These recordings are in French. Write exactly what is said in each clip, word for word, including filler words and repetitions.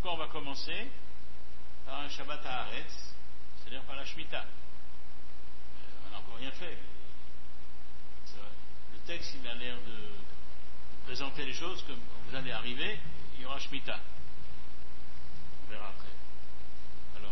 pourquoi on va commencer par un Shabbat Haaretz, c'est-à-dire par la Shemitah. Euh, on n'a encore rien fait. Le texte, il a l'air de, de présenter les choses comme vous allez arriver, il y aura Shemitah. On verra après. Alors,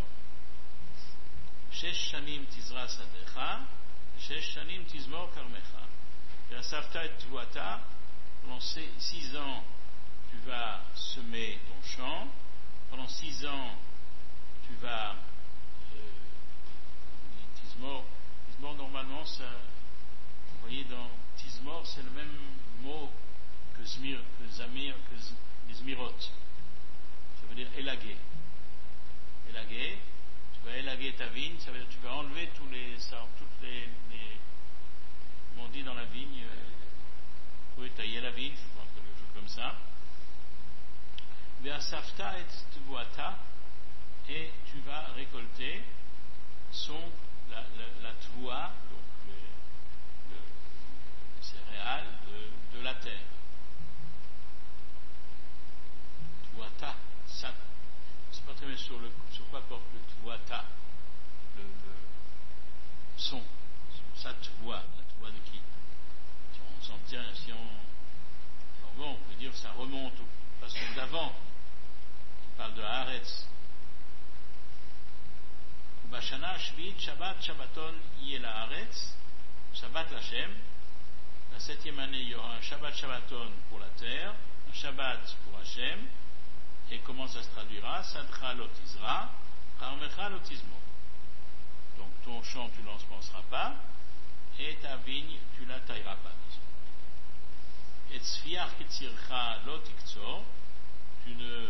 Shesh Shanim Tizra Sadecha, Shesh Shanim Tizmor Karmecha. Et Savta et Tvuata, pendant six ans, tu vas semer ton champ. Pendant six ans, tu vas. Euh, Tizmor, Tizmor, normalement, ça. Vous voyez, dans Tizmor, c'est le même mot que Zmir, que Zamir, que z, les Zmirot. Ça veut dire élaguer. Élaguer, tu vas élaguer ta vigne, ça veut dire que tu vas enlever tous les, ça, toutes les, les comme on dit dans la vigne, euh, oui, tailler la vigne, je pense, quelque chose comme ça. Ve'asafta et tvuata, et tu vas récolter son, la, la, la tvua, donc le, le, le céréales de, de la terre. Tvuata, ça, c'est pas très bien sur, le, sur quoi porte le tvuata, le, le son, sa tvua, la tvua de qui? Si on s'en tient, si on. Alors bon, on peut dire que ça remonte au passage d'avant, qui parle de Haaretz. Bashana Shvit Shabbat Shabbaton Yel Haaretz, Shabbat Hashem. La septième année, il y aura un Shabbat Shabbaton pour la terre, un Shabbat pour Hashem. Et comment ça se traduira? Sadcha lotizra, karmecha lotizmo. Donc ton champ, tu l'ensemenceras pas, et ta vigne, tu la tailleras pas. Et tzfiach kitzircha lotiktzor, tu ne euh,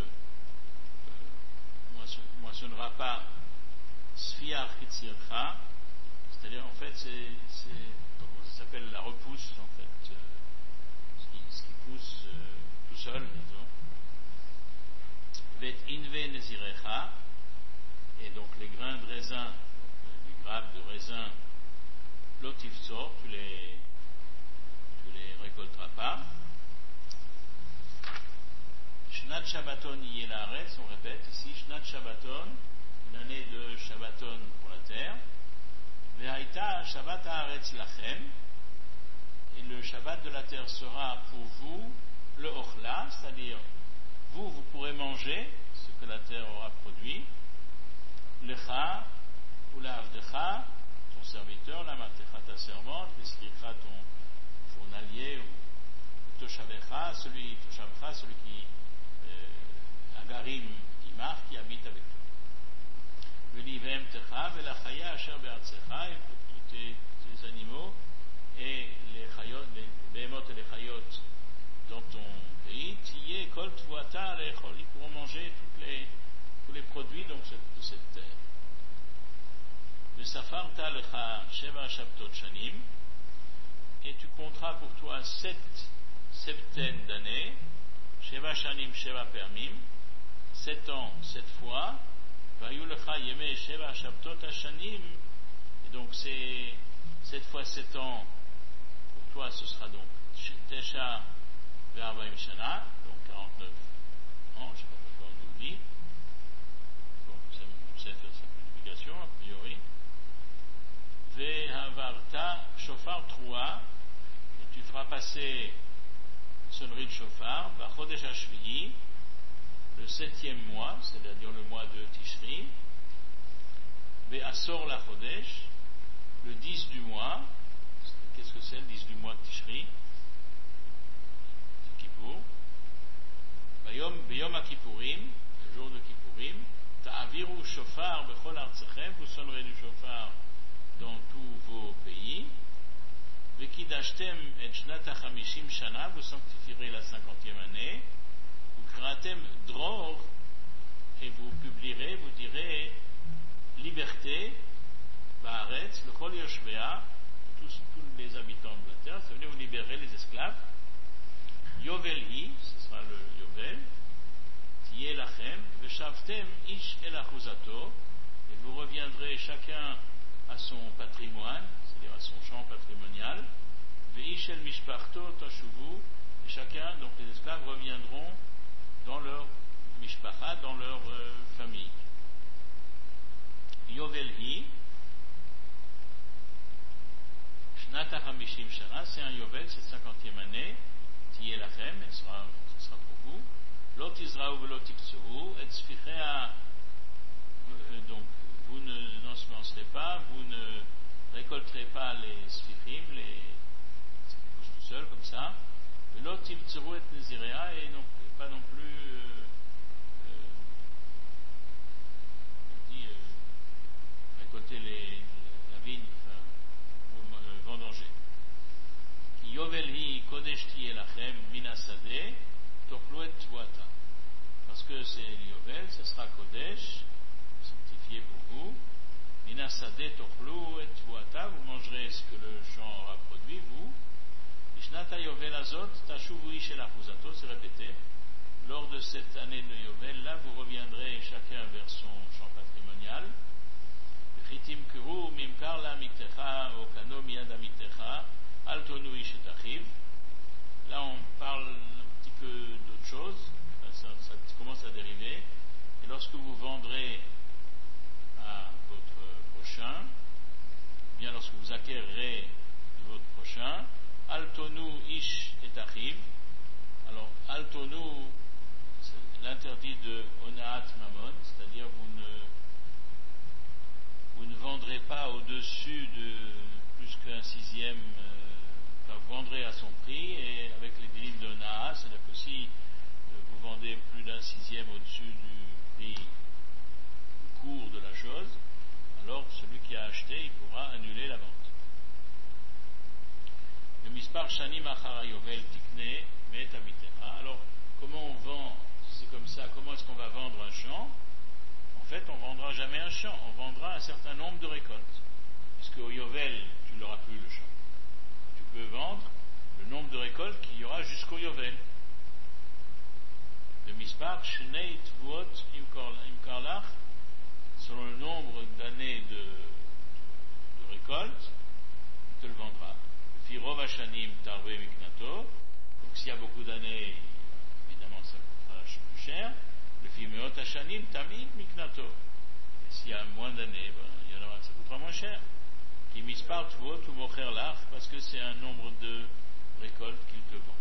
moissonneras pas tzfiach kitzircha, c'est-à-dire en fait, c'est, c'est ça s'appelle la repousse, en fait, euh, ce, qui, ce qui pousse euh, tout seul, disons. Vet inve nezirecha, et donc les grains de raisin, donc les grappes de raisin, lotifzor, tu les, tu les récolteras pas. Shnat Shabbaton yel haaretz, on répète ici, Shnat Shabbaton, une année de Shabbaton pour la terre. Vehaïta Shabbat haaretz lachem, et le Shabbat de la terre sera pour vous le ochla, c'est-à-dire vous, vous pourrez manger ce que la terre aura produit. Lecha ou la avdecha, ton serviteur, la matecha, ta servante, l'escricha, ton journalier, ou toshavecha, celui, toshavcha, celui qui, euh, agarim, qui marche, qui habite avec toi. Velivem techa, velachaya, asher be'atsecha, et tous tes, tes animaux, et les chayot, les behemoth et les chayot dans ton pays, tiyé, kol tvuata, ils pourront manger toutes les, tous les produits donc, de cette terre. Le safar ta'alecha sheva shabtot shanim, et tu compteras pour toi sept septaines d'années, sheva shanim sheva permim, sept ans, sept fois, vayulecha yeme sheva shabtot hashanim, et donc c'est sept fois sept ans, pour toi ce sera donc tesha ve'arbaim shana, donc quarante-neuf ans, je ne sais pas pourquoi on nous le dit. Bon, on sait faire cette multiplication, a priori. Ve'havarta shofar troua, et tu feras passer sonnerie de shofar, b'chodesh hashvi'i, le septième mois, c'est-à-dire le mois de Tishri, ve'asor la chodesh, le dix du mois. Qu'est-ce que c'est le dix du mois de Tishri? C'est Kippour. Beyom HaKippurim, le jour de Kippurim, ta'aviru shofar bechol artsechem, vous sonnerez du shofar dans tous vos pays. Vekidashtem et shnat hachamishim shana, vous sanctifierez la cinquantième année. Vous kratem dror, et vous publierez, vous direz liberté, ba'aretz, le chol yoshvea, tous, tous les habitants de la terre, ça veut dire vous libérez les esclaves. Yovel hi, ce sera le Yovel, tiye lachem, veshavtem ish el achuzato, et vous reviendrez chacun à son patrimoine, c'est-à-dire à son champ patrimonial, veish el mishparto tashuvu, et chacun, donc les esclaves, reviendront dans leur mishpacha, dans leur euh, famille. Yovel hi, Shnat HaChamishim Shana, c'est un Yovel, c'est cinquantième année, Tiyeh Lachem, ce sera, ce sera pour vous. Lot Izraou Velot Tiktsoru, Et Sfichea, donc vous ne n'ensemencerez pas, vous ne récolterez pas les Sfichim, les ça pousse tout seul comme ça. Velot Tiktsoru Et Nezirea, et non, pas non plus euh, euh, on dit euh, récolter les, la vigne, enfin, euh, vendanger. Ki Yovel hi Kodesh Tiyeh Lachem Minasadeh Tochlu Et Tvuata. Parce que c'est Yovel, ce sera Kodesh, sanctifié pour vous. Minasadeh Tochlu Et Tvuata, vous mangerez ce que le champ aura produit, vous. Ishnata Yovel Azot Tashuvu Ish El Achuzato, c'est répété. Lors de cette année de Yovel, là, vous reviendrez chacun vers son champ patrimonial. Chitim Kuru Mimkar La Miktecha Okano Miyad Amiktecha Altonu Ish Et Achiv. Là, on parle un petit peu d'autre chose. Ça, ça commence à dériver. Et lorsque vous vendrez à votre prochain, bien lorsque vous acquérerez de votre prochain, Altonu Ish Et Achiv. Alors, Altonu, c'est l'interdit de Onaat Mamon, c'est-à-dire vous ne vous ne vendrez pas au-dessus de plus qu'un sixième, euh, enfin, vous vendrez à son prix, et avec les délits de Na'a, c'est-à-dire que si euh, vous vendez plus d'un sixième au-dessus du prix du cours de la chose, alors celui qui a acheté, il pourra annuler la vente. Le mispar shanim achara yovel tikne met amitecha. Alors, comment on vend, si c'est comme ça, comment est-ce qu'on va vendre un champ? En fait, on ne vendra jamais un champ, on vendra un certain nombre de récoltes. Puisque au Yovel, tu n'auras plus le champ. Tu peux vendre le nombre de récoltes qu'il y aura jusqu'au Yovel. Le mispar, shnei tvuot imkarlach, selon le nombre d'années de, de récoltes, il te le vendra. Fi rov hashanim tarve miknato, donc s'il y a beaucoup d'années, évidemment ça coûtera plus cher. Le fi meot hashanim tamid miknato. Et s'il y a moins d'années, ben, il y en aura, ça coûtera moins cher. Qui mispar tvuot ou mocher lach, parce que c'est un nombre de récoltes qu'il te vend.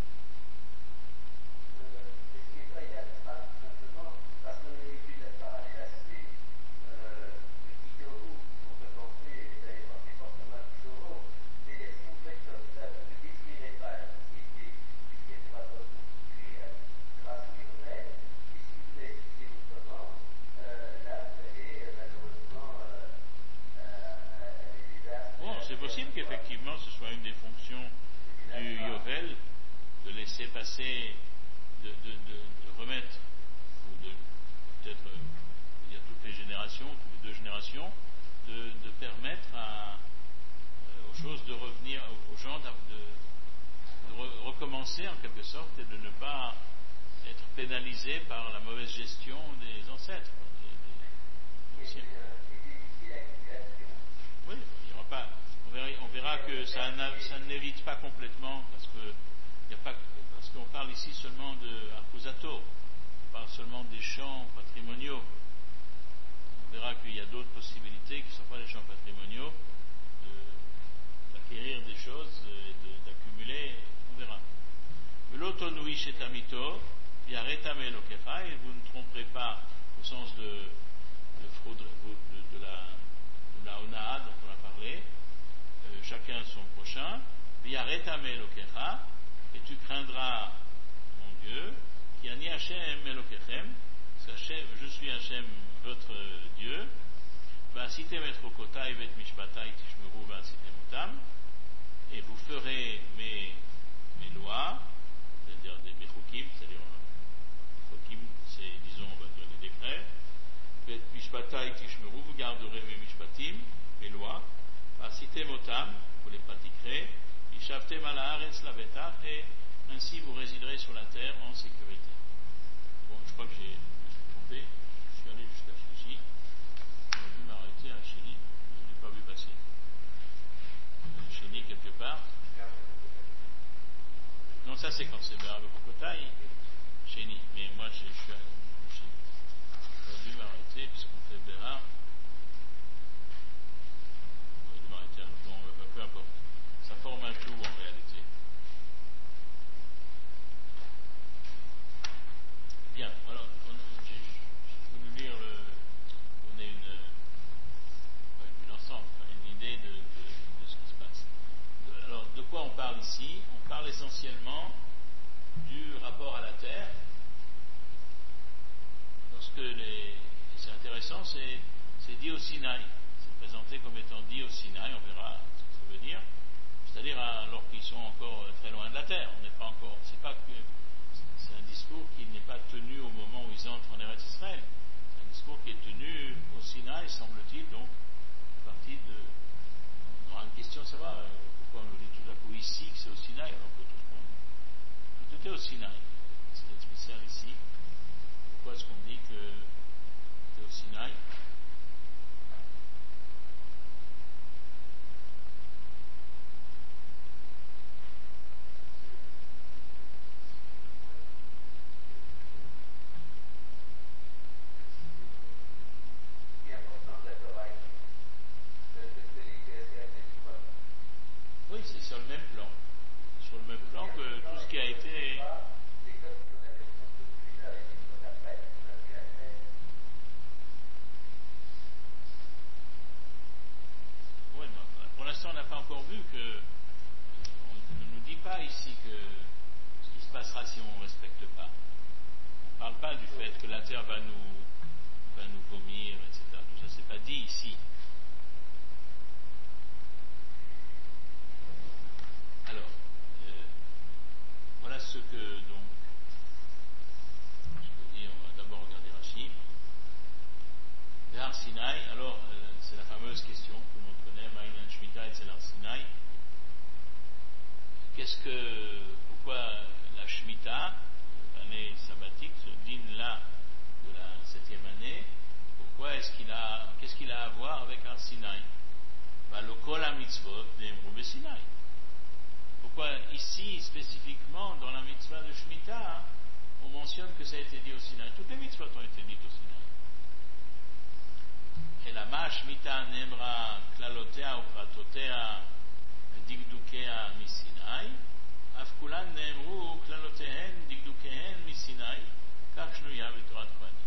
C'est possible qu'effectivement ce soit une des fonctions du Yovel de laisser passer, de, de, de, de remettre, ou de peut-être dire toutes les générations, toutes les deux générations, de, de permettre à, aux choses de revenir, aux gens de, de re, recommencer en quelque sorte et de ne pas être pénalisés par la mauvaise gestion des ancêtres. Des, des, des oui, il n'y aura pas. On verra, on verra que ça, ça n'évite pas complètement, parce que y a pas, parce qu'on parle ici seulement de Akusato, on parle seulement des champs patrimoniaux. On verra qu'il y a d'autres possibilités qui ne sont pas les champs patrimoniaux, de, d'acquérir des choses et de, d'accumuler, on verra. L'autonui chez Tamito, yaretame lokefa, et vous ne tromperez pas au sens de, de, fraude, de, de la, de la onaa dont on a parlé. Chacun son prochain, Viaretame Elokecha, et tu craindras mon Dieu, qui ani Hashem Elokechem, parce que je suis Hashem, votre Dieu, Vasitem et Rokotai vet Mishpatai Tishmeru Vasitemotam, et vous ferez mes, mes lois, c'est-à-dire des Mechukim, c'est-à-dire Mechukim, c'est, disons, on va dire des décrets, vet Mishpatai Tishmeru, vous garderez mes Mishpatim, mes lois, Asitem otam, vous les pratiquerez, Ishavtem ala haaretz lavetach, et ainsi vous résiderez sur la terre en sécurité. Bon, je crois que j'ai, je me suis trompé, je suis allé jusqu'à Chéni, j'ai dû m'arrêter à Chéni, je ne l'ai pas vu passer. Chéni quelque part. Non, ça c'est quand c'est Be'er Bekokotai, Chéni, mais moi je suis allé. ici, on parle essentiellement du rapport à la terre. Lorsque les, c'est intéressant, c'est, c'est dit au Sinaï. C'est présenté comme étant dit au Sinaï, on verra ce que ça veut dire. C'est-à-dire alors qu'ils sont encore très loin de la terre. On n'est pas encore. C'est pas que c'est un discours qui n'est pas tenu au moment où ils entrent en Eretz Israël. C'est un discours qui est tenu au Sinaï, semble-t-il, donc partie de. On aura une question de savoir euh, pourquoi on nous dit tout à coup ici que c'est au Sinaï, alors que tout, tout était au Sinaï. C'est spécial ici. Pourquoi est-ce qu'on dit que c'est au Sinaï? Oui, c'est sur le même plan. Sur le même plan que tout ce qui a été. Oui, mais pour l'instant, on n'a pas encore vu que. On ne nous dit pas ici que ce qui se passera si on ne respecte pas. On ne parle pas du fait que la terre va nous, va nous vomir, et cetera. Tout ça, c'est pas dit ici. Alors, euh, voilà ce que donc, je veux dire, on va d'abord regarder Rashi. L'Ar Sinaï, alors euh, c'est la fameuse question que tout le monde connaît, Ma'ayin Shemitah et c'est l'Ar Sinaï. Qu'est-ce que, pourquoi la Shemitah, l'année sabbatique, ce din-là de la septième année, pourquoi est-ce qu'il a, qu'est-ce qu'il a à voir avec Ar Sinaï? Bah, le Kol HaMitzvot d'Emru Sinaï. Pourquoi ici, spécifiquement, dans la mitzvah de Shemitah, on mentionne que ça a été dit au Sinaï? Toutes les mitzvot ont été dites au Sinaï. Et la ma Shemitah nemra klalotea ou pratotea digdukea mi Sinaï, afkulan nemru klalotehen digdukehen mi Sinaï, kach shnuya v'torat kohanim.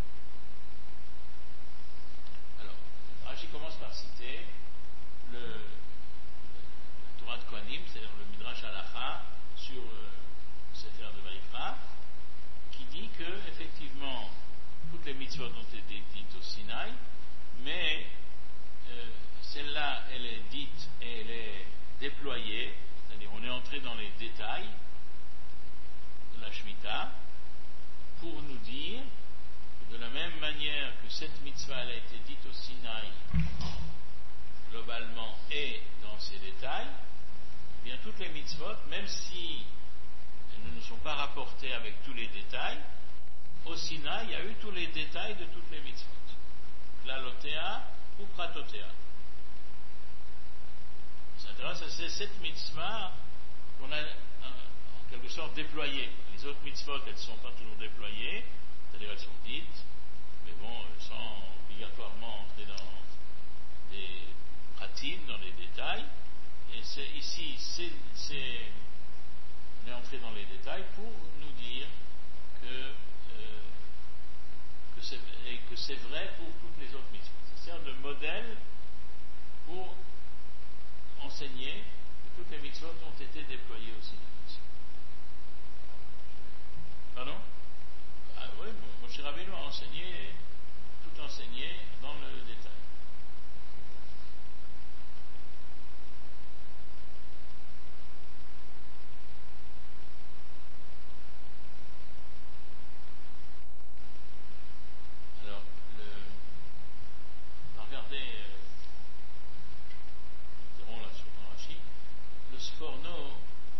Alors, Rashi commence par citer le Torah de Kohanim, c'est-à-dire le Midrash Halacha sur euh, cette ère de Vaïkra, qui dit que effectivement toutes les mitzvot ont été dites au Sinaï, mais euh, celle-là elle est dite et elle est déployée, c'est-à-dire on est entré dans les détails de la Shemitah pour nous dire que de la même manière que cette mitzvah elle a été dite au Sinaï globalement et dans ses détails, eh bien toutes les mitzvot, même si elles ne nous sont pas rapportées avec tous les détails, au Sinaï, il y a eu tous les détails de toutes les mitzvot. Klalotea ou pratotea. C'est intéressant, c'est cette mitzvah qu'on a en quelque sorte déployée. Les autres mitzvot, elles ne sont pas toujours déployées, c'est-à-dire elles sont dites, mais bon, sans obligatoirement entrer dans des pratiques, dans les détails. Et c'est, ici, c'est, c'est, on est entré dans les détails pour nous dire que, euh, que, c'est, et que c'est vrai pour toutes les autres mitzvot. Ça sert de modèle pour enseigner que toutes les mitzvot ont été déployées aussi. Pardon? Ah oui, Moshe Rabbeinu a enseigné, tout enseigné dans le détail. Sforno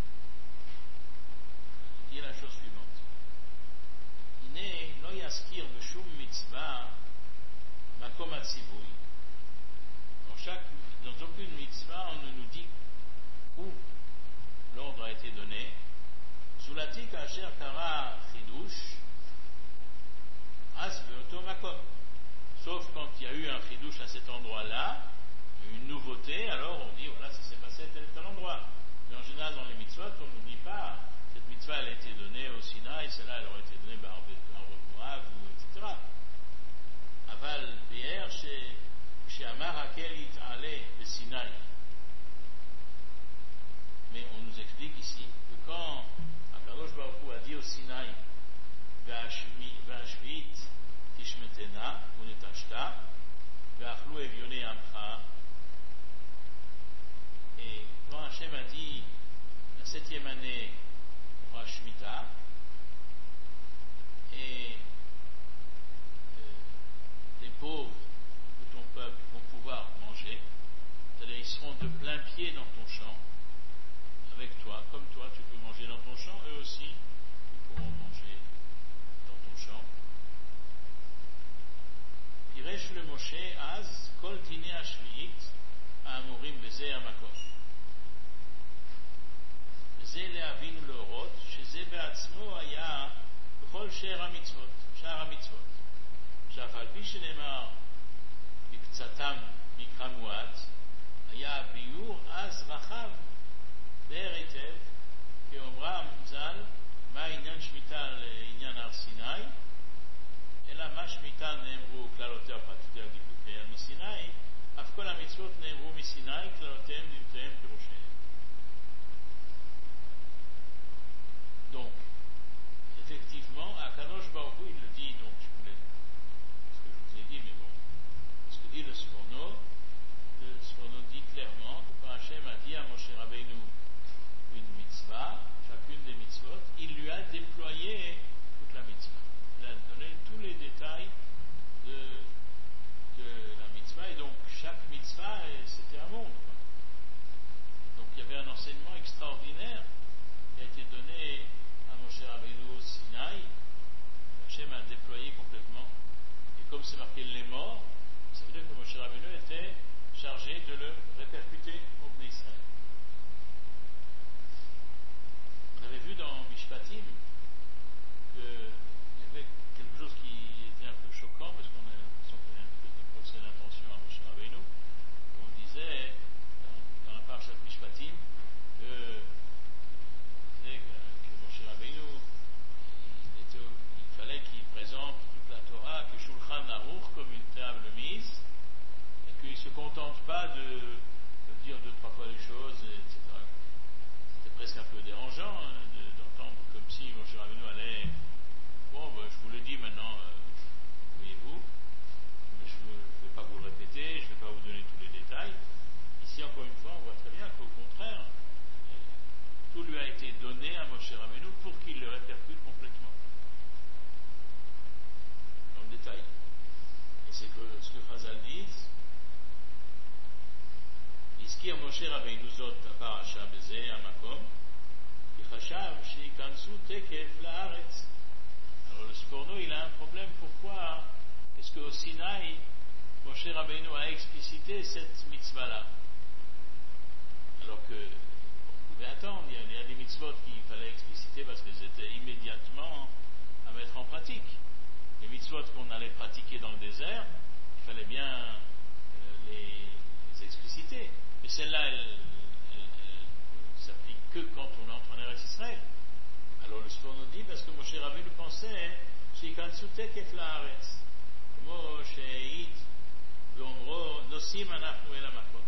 dit la chose suivante. Iné lo yaskir b'shum mitzvah makom hatzivui. Dans chaque, dans aucune mitzvah, on ne nous dit où l'ordre a été donné. Zulati kasher kara chidush as beoto makom. Sauf quand il y a eu un chidush à cet endroit-là, une nouveauté, alors on dit voilà, ça s'est passé à tel tel endroit. Mais en général, dans les mitzvot, on ne nous dit pas cette mitzvah elle a été donnée au Sinaï, celle-là elle aurait été donnée par Moab, et cetera. Aval Be'er chez Amar Hakel It'ale de Sinaï. Mais on nous explique ici que quand Akadosh Baruch Hu a dit au Sinaï Ve'ashvit tishmetena unetashta ve'achlu evione amcha, et quand Hachem a dit la septième année pour Shemitah, et euh, les pauvres de ton peuple vont pouvoir manger, c'est-à-dire ils seront de plein pied dans ton champ, avec toi, comme toi tu peux manger dans ton champ, eux aussi ils pourront manger dans ton champ. Piresh le Moshe az kol dine ashviit ha'amurim beze hamakom beze le'avinu leorot sheze be'atzmo haya b'chol she'er hamitzvot she'er hamitzvot שאף על פי שנאמר בקצתם מקרא מועט, היה הביור אז רחב באר היטב, כאומרם ז"ל, מה עניין שמיטה לעניין הר סיני, אלא מה שמיטה נאמרו כללותיה ופרטיותיה ודקדוקיה מסיני, אף כל המצוות נאמרו מסיני, כללותיהם דבריהם פירושיהם. Donc, effectivement, Akadosh Baruch Hu, il le dit, donc, je voulais dit, mais bon, ce que dit le Sforno, le Sforno dit clairement que quand Hachem a dit à Moshe Rabbeinu une mitzvah, chacune des mitzvot, il lui a déployé toute la mitzvah. Il a donné tous les détails de, de la mitzvah, et donc chaque mitzvah, c'était un monde. Donc il y avait un enseignement extraordinaire qui a été donné à Moshe Rabbeinu au Sinaï. Hachem a déployé complètement. Comme c'est marqué les morts, ça veut dire que Moshe Rabbeinu était chargé de le répercuter au Bnei Israël. On avait vu dans Mishpatim qu'il y avait quelque chose qui était un peu choquant, parce qu'on a l'impression qu'il y avait un peu de procès d'intention à Moshe Rabbeinu. On disait dans, dans la parashat Mishpatim que, que, que Moshe Rabbeinu, il, était, il fallait qu'il présente la Torah, que Shulchan Aruch, comme une table mise, et qu'il ne se contente pas de, de dire deux, trois fois les choses, et cetera. C'était presque un peu dérangeant hein, de, d'entendre comme si Moshe Rabbeinu allait, bon, ben, je vous le dis maintenant, euh, voyez-vous, mais je ne vais pas vous le répéter, je ne vais pas vous donner tous les détails. Ici, encore une fois, on voit très bien qu'au contraire, tout lui a été donné à Moshe Rabbeinu pour qu'il le répercute complètement. Détail. Et c'est que ce que Chazal disent, הזכיר משה רבינו זאת בפרשה בזה המקום, כי חשב שיכנסו תקף לארץ. Alors le Sforno, il a un problème. Pourquoi est-ce qu'au Sinaï, Moshe Rabbeinu a explicité cette mitzvah-là, alors que on pouvait attendre, il y a des mitzvot qu'il fallait expliciter parce qu'elles étaient immédiatement à mettre en pratique. Les mitzvot qu'on allait pratiquer dans le désert, il fallait bien euh, les, les expliciter. Mais celle-là, elle, elle, elle s'applique que quand on entre en Eretz Israël. Alors le Sforno dit, parce que Moshe Rabbeinu pensait, Shikansu tekef la'aretz, כמו שהעיד ואומרו, נוסעים אנחנו אל המקום.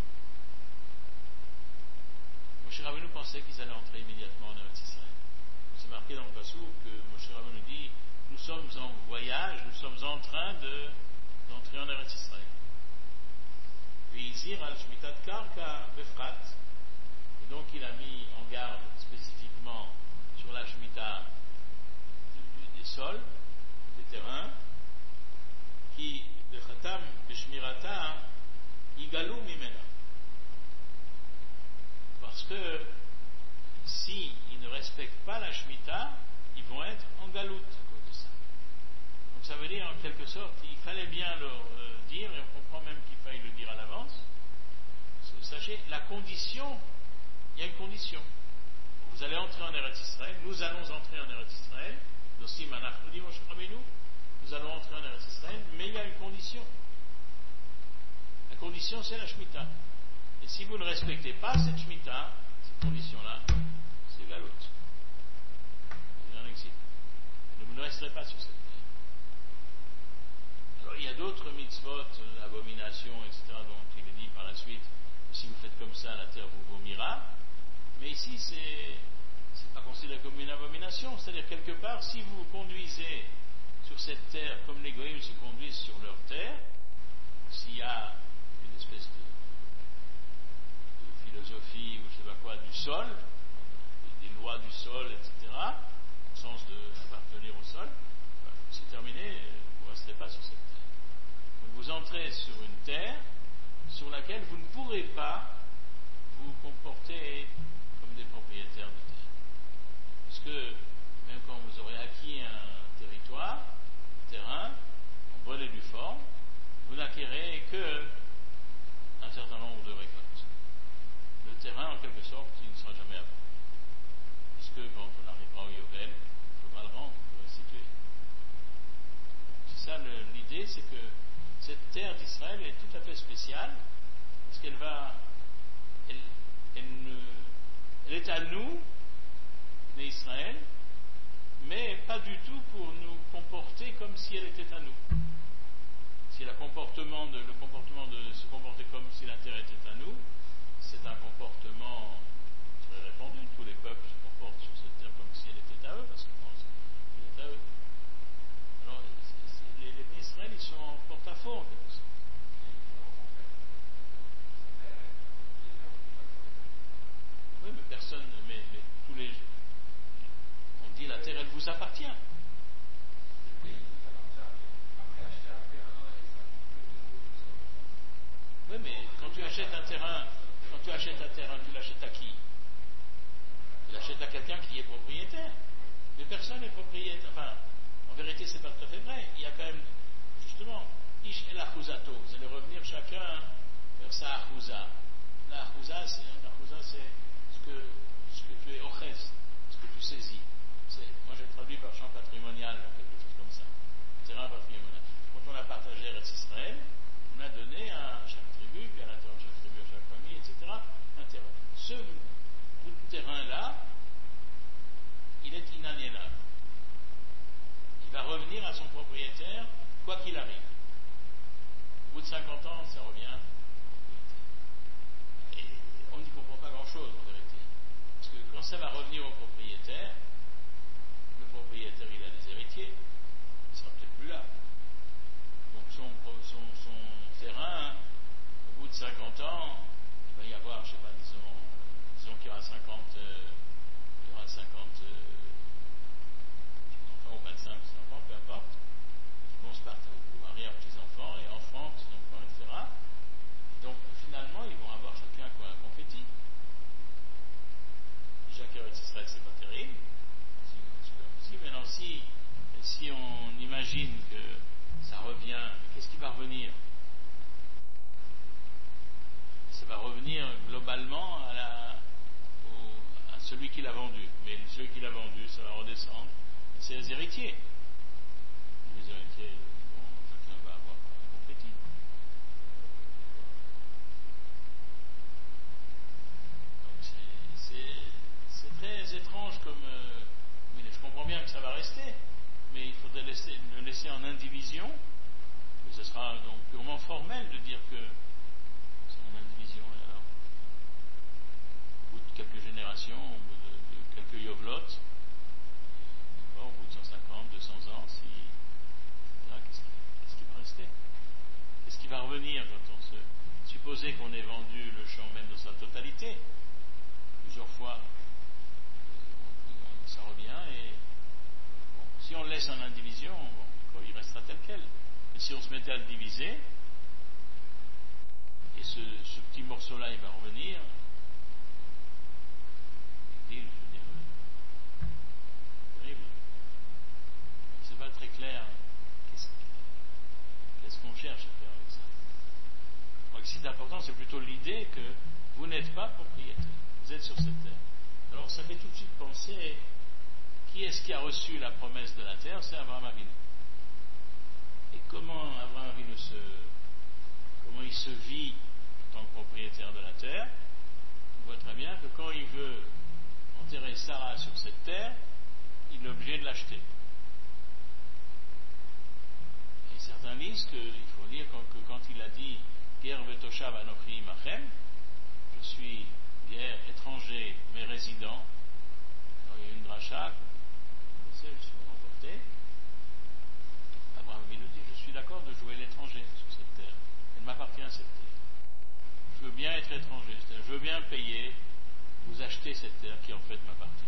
Moshe Rabbeinu pensait qu'ils allaient entrer immédiatement en Eretz Israël. C'est marqué dans le Passouk que Moshe Rabbeinu dit, nous sommes en voyage, nous sommes en train de, d'entrer en Eretz Israël. Ve'izir al shmitat karka befrat, et donc il a mis en garde spécifiquement sur la shmita des sols, des terrains, qui bechatam beshmirata yigalu mimena. Parce que si ils ne respectent pas la shmita, ils vont être en galoute à cause de ça. Donc ça veut dire en quelque sorte, il fallait bien leur euh, dire, et on comprend même qu'il faille le dire à l'avance. Sachez, la condition, il y a une condition. Vous allez entrer en Eretz Israël, nous allons entrer en Eretz Israël, aussi Manach nous dit Moshe Rabbeinu, nous allons entrer en Eretz Israël, mais il y a une condition. La condition, c'est la Shemitah. Et si vous ne respectez pas cette Shemitah, cette condition-là, c'est galoute. C'est un exil. Et vous ne resterez pas sur cette terre. Alors, il y a d'autres mitzvot, abominations, et cetera, dont il est dit par la suite, si vous faites comme ça, la terre vous vomira. Mais ici, c'est, c'est pas considéré comme une abomination. C'est-à-dire, quelque part, si vous conduisez sur cette terre comme les goïms se conduisent sur leur terre, s'il y a une espèce de, de philosophie ou je sais pas quoi du sol, des lois du sol, et cetera, au sens d'appartenir au sol, c'est terminé, vous ne resterez pas sur cette terre. Donc vous entrez sur une terre sur laquelle vous ne pourrez pas vous comporter comme des propriétaires de terre. Parce que même quand vous aurez acquis un territoire, un terrain, en bonne et due forme, vous n'acquérez que un certain nombre de récoltes. Le terrain, en quelque sorte, il ne sera jamais à vous. Puisque quand on arrivera au Yovel, il faudra le rendre, le restituer. C'est ça le, l'idée, c'est que cette terre d'Israël est tout à fait spéciale, parce qu'elle va, elle, elle, ne, elle est à nous, les Israël, mais pas du tout pour nous comporter comme si elle était à nous. Si le comportement de, le comportement de se comporter comme si la terre était à nous, c'est un comportement très répandu. Tous les peuples se comportent sur cette terre comme si elle était à eux, parce qu'ils pensent qu'elle est à eux. Alors, c'est, c'est, les, les Israël, ils sont en porte-à-faux, en quelque sorte. Oui, mais personne, mais, mais tous les, on dit la terre, elle vous appartient. Oui, mais quand tu achètes un terrain, quand tu achètes un terrain, tu l'achètes à qui? Tu l'achètes à quelqu'un qui est propriétaire. Mais personne n'est propriétaire. Enfin, en vérité, c'est pas tout à fait vrai. Il y a quand même, justement, Ish el Achuzato. Vous allez revenir chacun vers sa Achuza. La Achuza, c'est, l'Achuza, c'est ce que, ce que tu es ochez, ce que tu saisis. C'est, moi, j'ai traduit par champ patrimonial, quelque chose comme ça. Terrain patrimonial. Quand on a partagé Eretz Israël, on a donné à chaque tribu, puis à l'intérieur de chaque tribu, à chaque famille, et cetera, un terrain. Ce bout de terrain-là, il est inaliénable. Il va revenir à son propriétaire, quoi qu'il arrive. Au bout de cinquante ans, ça revient. Et on n'y comprend pas grand-chose, en vérité. Parce que quand ça va revenir au propriétaire, le propriétaire, il a des héritiers. Il ne sera peut-être plus là. Donc son, son, son terrain, au bout de cinquante ans, il va y avoir, je ne sais pas, disons, disons qu'il y aura cinquante, euh, il y aura cinquante euh, enfants ou vingt-cinq petits-enfants, peu importe, qui vont se partir, ou arrière-petits-enfants, et enfants, petits-enfants, et cetera. Donc finalement, ils vont avoir chacun quoi, un confetti. Déjà qu'Eretz Israël, c'est pas terrible. Si, maintenant, si, si on imagine que ça revient, qu'est-ce qui va revenir? Ça va revenir globalement à, la, au, à celui qui l'a vendu. Mais celui qui l'a vendu, ça va redescendre. C'est les héritiers. Les héritiers, bon, chacun va avoir un confetti. Donc c'est, c'est, c'est très étrange comme... Euh, mais je comprends bien que ça va rester. Mais il faudrait laisser, le laisser en indivision, et ce sera donc purement formel de dire que c'est en indivision, et alors, au bout de quelques générations, au bout de, de quelques yovlotes, au bout de cent cinquante, deux cents ans, si, là, qu'est-ce, qui, qu'est-ce qui va rester? Qu'est-ce qui va revenir quand on se... Supposez qu'on ait vendu le champ même dans sa totalité, plusieurs fois, ça revient et... Si on le laisse en indivision, bon, il restera tel quel. Mais si on se mettait à le diviser, et ce, ce petit morceau-là, il va revenir, je veux dire, terrible. C'est pas très clair. Qu'est-ce, qu'est-ce qu'on cherche à faire avec ça? Je crois que ce qui est important, c'est plutôt l'idée que vous n'êtes pas propriétaire. Vous êtes sur cette terre. Alors ça fait tout de suite penser... Qui est-ce qui a reçu la promesse de la terre? C'est Abraham Avinu. Et comment Abraham Avinu se, comment il se vit en tant que propriétaire de la terre? On voit très bien que quand il veut enterrer Sarah sur cette terre, il est obligé de l'acheter. Et certains disent qu'il faut dire que quand il a dit Ger vetoshav anochi imachem, je suis hier, étranger mais résident. Alors, il y a une dracha, vous connaissez, je suis remporté. Abraham Avinu dit, je suis d'accord de jouer l'étranger sur cette terre. Elle m'appartient à cette terre. Je veux bien être étranger, c'est-à-dire je veux bien payer, vous acheter cette terre qui en fait m'appartient.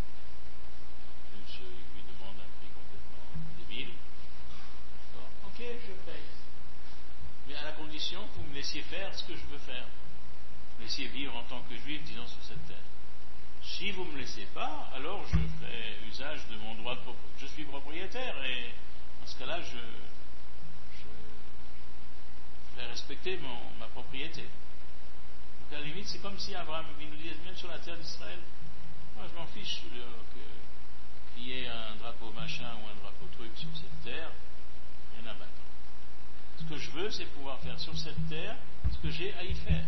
Il lui demande un prix complètement débile. D'accord. Ok, je paye. Mais à la condition que vous me laissiez faire ce que je veux faire. Vous me laissiez vivre en tant que juif, disons, sur cette terre. Si vous ne me laissez pas, alors je ferai usage de mon droit de propriété. Je suis propriétaire et dans ce cas-là, je, je, je ferai respecter mon, ma propriété. Donc à la limite, c'est comme si Abraham nous disait, même sur la terre d'Israël, moi je m'en fiche de, que, qu'il y ait un drapeau machin ou un drapeau truc sur cette terre, rien à battre. Ce que je veux, c'est pouvoir faire sur cette terre ce que j'ai à y faire.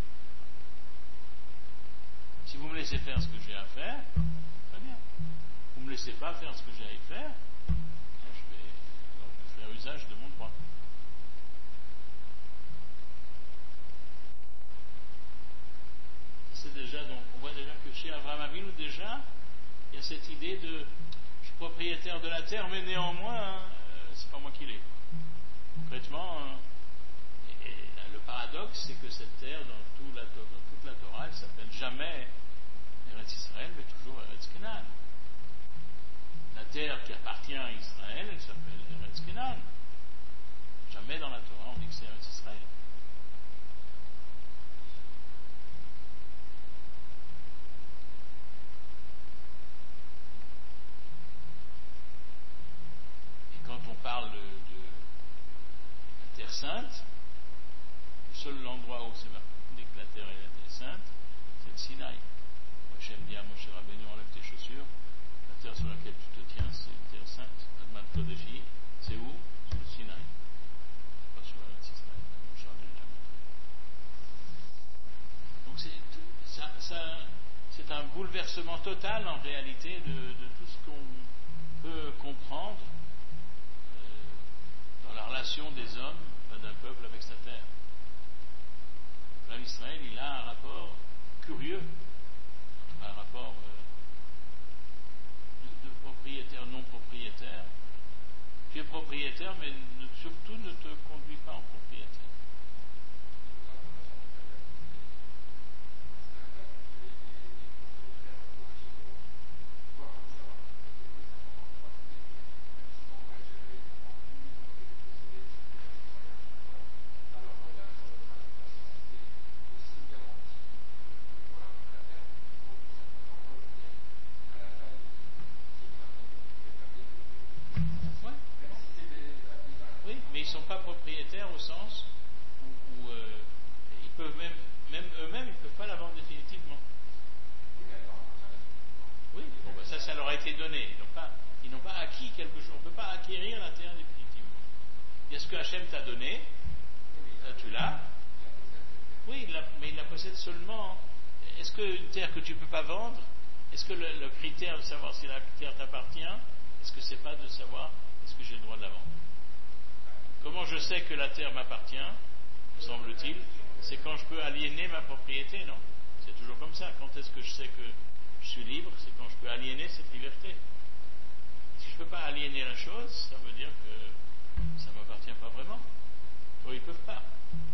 Si vous me laissez faire ce que j'ai à faire, très bien. Vous ne me laissez pas faire ce que j'ai à y faire, alors je vais, alors je vais faire usage de mon droit. C'est déjà, donc, on voit déjà que chez Abraham Avinu, déjà, il y a cette idée de je suis propriétaire de la terre, mais néanmoins, euh, c'est pas moi qui l'ai. Concrètement, euh, et, et, le paradoxe, c'est que cette terre, dans, tout la, dans toute la Torah, elle s'appelle jamais Eretz Israël, mais toujours Eretz Kenan. La terre qui appartient à Israël, elle s'appelle Eretz Kenan. Jamais dans la Torah on dit que c'est Eretz Israël. Et quand on parle de, de la Terre Sainte, le seul endroit où c'est marqué que la terre est sainte, c'est le Sinaï. Hachem dit à Moshe Rabbeinu, enlève tes chaussures, la terre sur laquelle tu te tiens, c'est une terre sainte. Admat Kodeshi, c'est où? C'est le Sinaï. Pas sur la Israël. Moshe Rabbeinu l'a montré. Donc c'est, ça, ça, c'est un bouleversement total en réalité de, de tout ce qu'on peut comprendre euh, dans la relation des hommes, enfin, d'un peuple avec sa terre. Là, Israël, il a un rapport curieux, un rapport euh, de, de propriétaire non propriétaire. Tu es propriétaire, mais ne, surtout ne te conduis pas en propriétaire. Mais ils ne sont pas propriétaires au sens où, où euh, ils peuvent même, même eux-mêmes, ils ne peuvent pas la vendre définitivement. Oui, bon, bah ça, ça leur a été donné. Ils n'ont pas, ils n'ont pas acquis quelque chose. On ne peut pas acquérir la terre définitivement. Il y a ce que Hachem t'a donné, ça tu l'as. Oui, il mais il la possède seulement. Est-ce qu'une terre que tu ne peux pas vendre, est-ce que le, le critère de savoir si la terre t'appartient, est-ce que c'est pas de savoir est-ce que j'ai le droit de la vendre? Comment je sais que la terre m'appartient, me semble-t-il, c'est quand je peux aliéner ma propriété, non? C'est toujours comme ça. Quand est-ce que je sais que je suis libre? C'est quand je peux aliéner cette liberté. Si je ne peux pas aliéner la chose, ça veut dire que ça ne m'appartient pas vraiment. Eux, ils ne peuvent pas.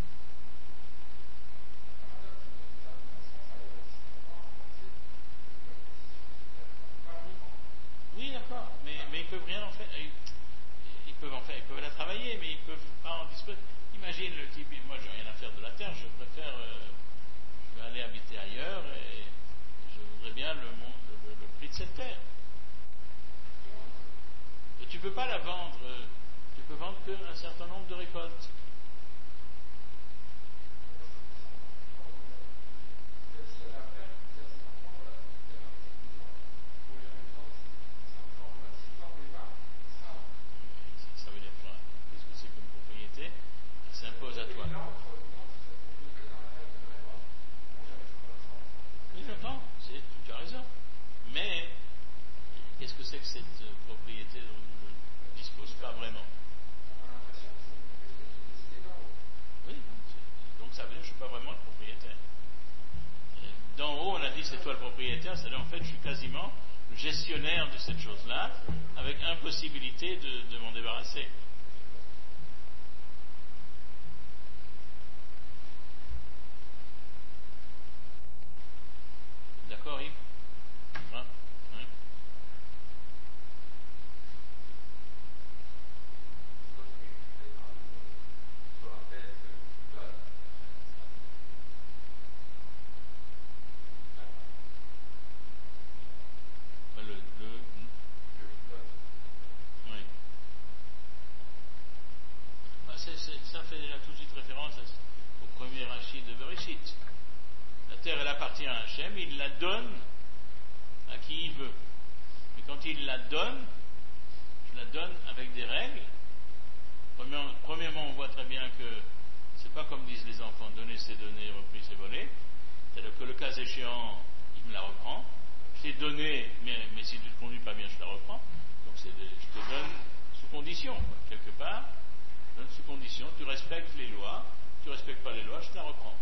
Oui, d'accord, mais, mais ils ne peuvent rien en faire. Ils peuvent en faire, ils peuvent la travailler, mais ils ne peuvent pas en disposer. Imagine le type, moi j'ai rien à faire de la terre, je préfère, euh, je vais aller habiter ailleurs et je voudrais bien le, le, le prix de cette terre. Et tu ne peux pas la vendre, tu peux vendre qu'un certain nombre de récoltes. S'impose à toi. Oui, j'entends, c'est, tu as raison. Mais qu'est-ce que c'est que cette propriété dont je ne dispose pas vraiment? Oui, donc ça veut dire que je ne suis pas vraiment le propriétaire. D'en c'est toi le propriétaire, c'est-à-dire en fait je suis quasiment le gestionnaire de cette chose-là, avec impossibilité de, de m'en débarrasser. D'accord, Yves? Hein? Hein? Le, le, oui. Bah, c'est, c'est, ça fait déjà tout de suite référence au premier Rachid de Bereshit. La terre, elle appartient à Hachem, il la donne à qui il veut. Mais quand il la donne, je la donne avec des règles. Premièrement, premièrement on voit très bien que c'est pas comme disent les enfants, donner c'est donner, repris c'est voler. C'est-à-dire que le cas échéant, il me la reprend. Je t'ai donné, mais, mais si tu ne te conduis pas bien, je la reprends. Donc c'est de, je te donne sous condition, quoi. Quelque part, je donne sous condition, tu respectes les lois, tu ne respectes pas les lois, je te la reprends.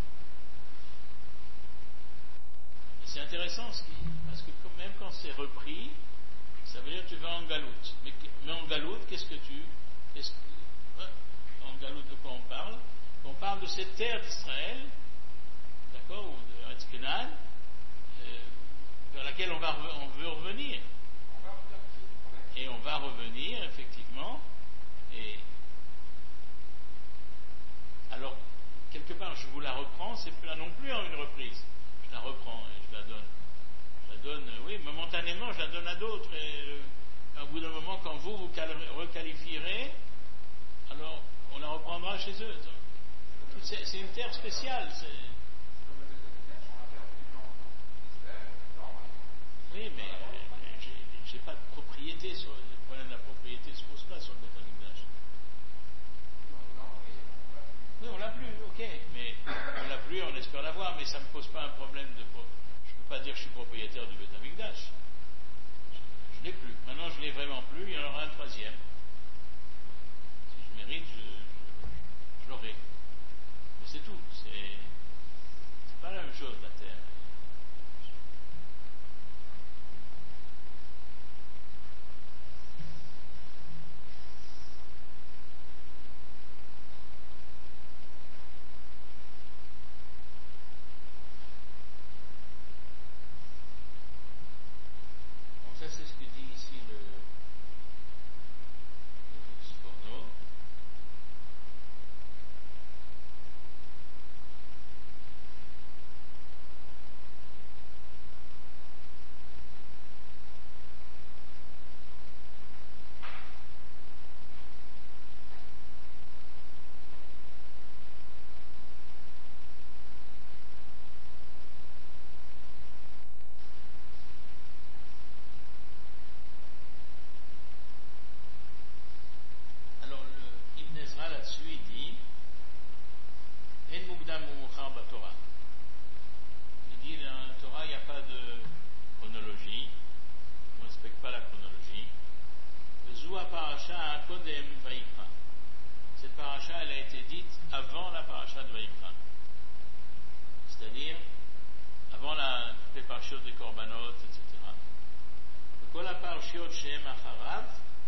C'est intéressant parce que même quand c'est repris, ça veut dire que tu vas en galoute. Mais, mais en galoute, qu'est-ce que tu. Qu'est-ce que, en galoute, de quoi on parle? On parle de cette terre d'Israël, d'accord, ou de Eretz Kenan, euh, vers laquelle on, va, on veut revenir. Et on va revenir, effectivement. Et alors, quelque part, je vous la reprends, c'est là non plus en une reprise. Je la reprends et je la donne. Je la donne, oui, momentanément, je la donne à d'autres. Et euh, au bout d'un moment, quand vous vous requalifierez, alors on la reprendra chez eux. C'est, c'est une terre spéciale. C'est... Oui, mais j'ai, j'ai pas de propriété sur le problème de la propriété ne se pose pas sur le Beth Amikdash. Oui, on l'a plus, ok, mais on l'a plus, on espère l'avoir, mais ça ne me pose pas un problème de. Je ne peux pas dire que je suis propriétaire du Beth Amikdash. Je ne l'ai plus. Maintenant, je ne l'ai vraiment plus, il y en aura un troisième. Si je mérite, je, je, je l'aurai. Mais c'est tout. C'est, c'est pas la même chose, la terre. Ça, c'est ce que dit ici le, le Sforno. Là-dessus, il dit En mukdam umuchar batorah. Il dit dans la Torah, il n'y a pas de chronologie, on ne respecte pas la chronologie. Zoua parasha kodem vaikra. Cette parasha, elle a été dite avant la parasha de Vaikra. C'est-à-dire, avant la, toutes les parashiot des korbanot, et cetera. Kol ha-parashiot shehem acharav,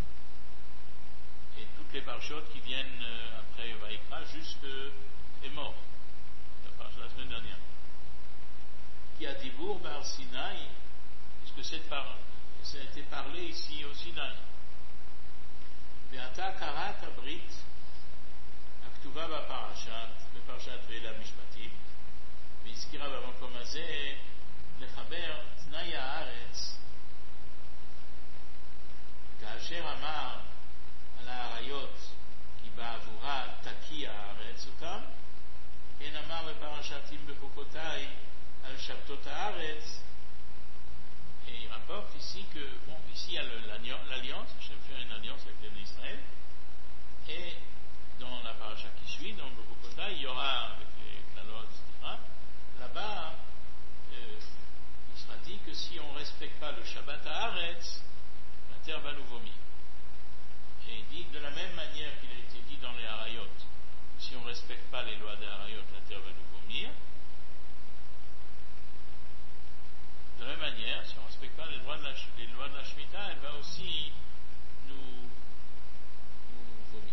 et toutes les parashiot qui viennent euh, après Vaikra jusqu'à est mort, la parasha de la semaine dernière. Qui a dibour bar Sinaï, puisque cette par, ça a été parlé ici au Sinaï. Ve'ata karat abrit, הכתובה בפרשת, בפרשת ואלה משפטים, והזכירה במקום הזה לחבר תנאי הארץ, כאשר אמר על האריות כי בעבורה תקיע הארץ אותם, כן אמר בפרשת אם בחוקותיי על שבתות הארץ. Et il rapporte ici que, bon, ici il y a le, l'alliance, Hachem fait une alliance avec les Israël, et dans la paracha qui suit, dans le Bokota, il y aura avec les clalot, et cetera. Là-bas, euh, il sera dit que si on ne respecte pas le Shabbat à Haaretz, la terre va nous vomir. Et il dit de la même manière qu'il a été dit dans les Harayot, si on ne respecte pas les lois des Harayot, la terre va nous vomir. manière, si on ne respecte pas les lois de la, les lois de la Shemitah, elle va aussi nous, nous vomir.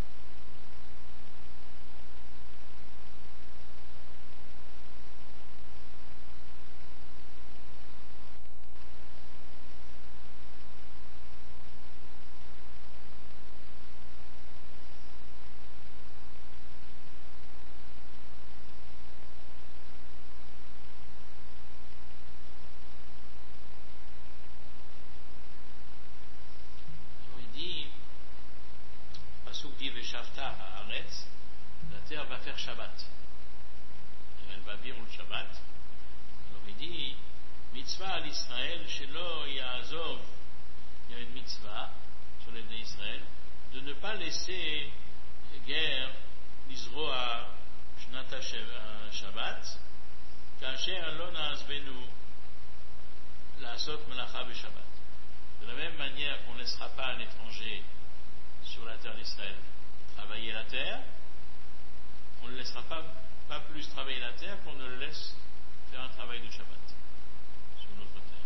La terre va faire Shabbat. Elle va vivre le Shabbat. Alors il dit, mitzvah à l'Israël, shelo ya'azov, il y a une mitzvah sur les Bnei Israël, de ne pas laisser guerre l'Isroa shnata Shabbat, kasher lo na'azbenu la'asot melacha b'Shabbat. De la même manière qu'on ne laissera pas un étranger sur la terre d'Israël travailler la terre, on ne laissera pas, pas plus travailler la terre qu'on ne le laisse faire un travail de Shabbat sur notre terre.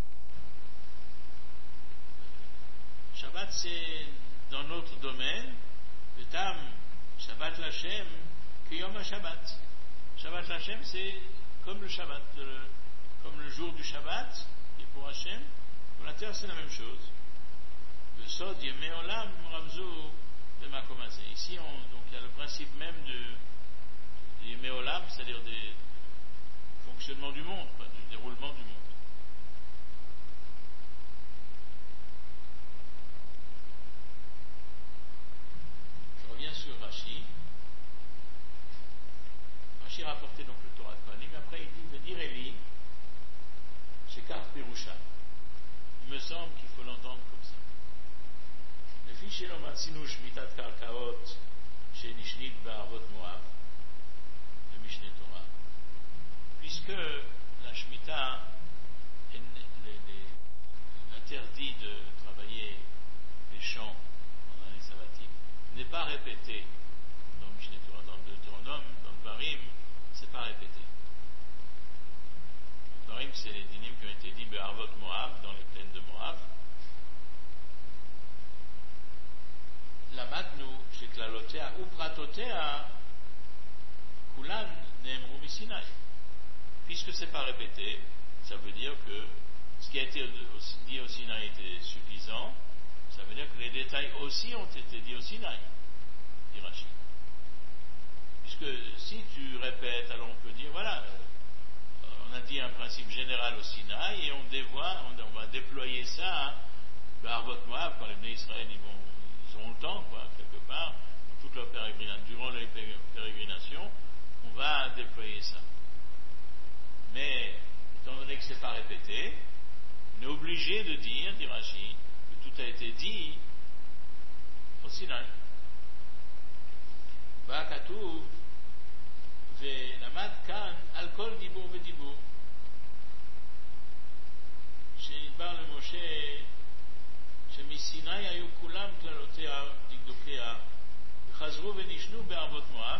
Shabbat, c'est dans notre domaine, le tam, Shabbat Lachem, Kiyom HaShabbat. Shabbat Lachem, c'est comme le Shabbat, le, comme le jour du Shabbat, et pour Hachem, pour la terre, c'est la même chose. Le Sod, Yemei Olam, Ramzu, de Makomazé. Ici, on, donc, il y a le principe même de, de Yemei Olam, c'est-à-dire des fonctionnements du monde, quoi, du déroulement du monde. Je reviens sur Rashi. Rashi rapportait donc le Torah de Kohanim, après il dit venir Eli, c'est Kar Pirusha. Il me semble qu'il faut l'entendre comme ça. Le fiche שלא מצינו שמיטת קרקעות שנשנית בערבות מואב, le Mishneh Torah, puisque la Shemitah l'interdit de travailler les champs pendant l'année sabbatique n'est pas répété dans le Mishneh Torah, dans le Deutéronome, dans le Barim, c'est pas répété. Le Barim, c'est les dynimes qui ont été dits Be'arvot Moab, dans les plaines de Moab. למדנו שכללותיה ופרטותיה כולן נאמרו מסיני. Puisque c'est pas répété, ça veut dire que ce qui a été dit au Sinaï était suffisant, ça veut dire que les détails aussi ont été dit au Sinaï, dit Rashi. Puisque si tu répètes, alors on peut dire, voilà, on a dit un principe général au Sinaï et on, dévoie, on, on va déployer ça à Arvot Moab, quand les Bnei Israël ils vont ils auront le temps, quoi, quelque part, toute leur pérégrination, durant leur pérégrination, on va déployer ça. Mais, étant donné que ce n'est pas répété, on est obligé de dire, dit Rashi, que tout a été dit au Sinaï. Va katuv ולמד כאן על כל דיבור ודיבור שנדבר למשה שמסיני היו כולם כללותיה דקדוקיה וחזרו ונשנו בערבות מואב.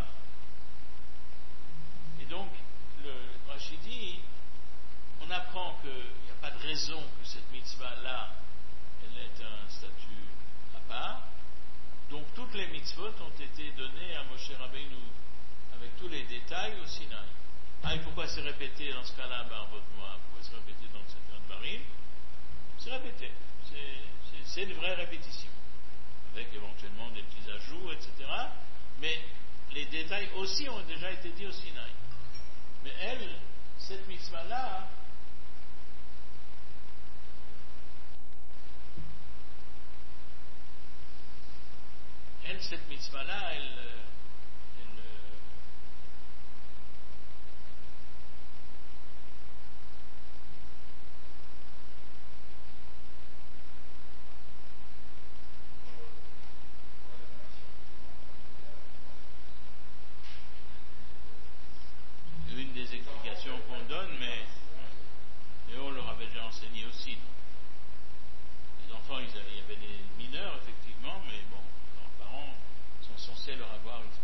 Et donc le Rashi dit, on apprend qu'il n'y a pas de raison que cette mitzvah là elle ait un statut à part. Donc toutes les mitzvot ont été données à Moshe Rabbeinu avec tous les détails au Sinaï. Ah, et pourquoi c'est répété dans ce cas-là, Barvot Moab? Pourquoi c'est répété dans le Sefer Dvarim? C'est répété. C'est, c'est, c'est une vraie répétition. Avec éventuellement des petits ajouts, et cetera. Mais les détails aussi ont déjà été dits au Sinaï. Mais elle, cette mitzvah-là, elle, cette mitzvah-là, elle, elle, une des explications qu'on donne, mais, mais on leur avait déjà enseigné aussi. Les enfants, ils avaient, il y avait des mineurs, effectivement, mais bon, leurs parents sont censés leur avoir une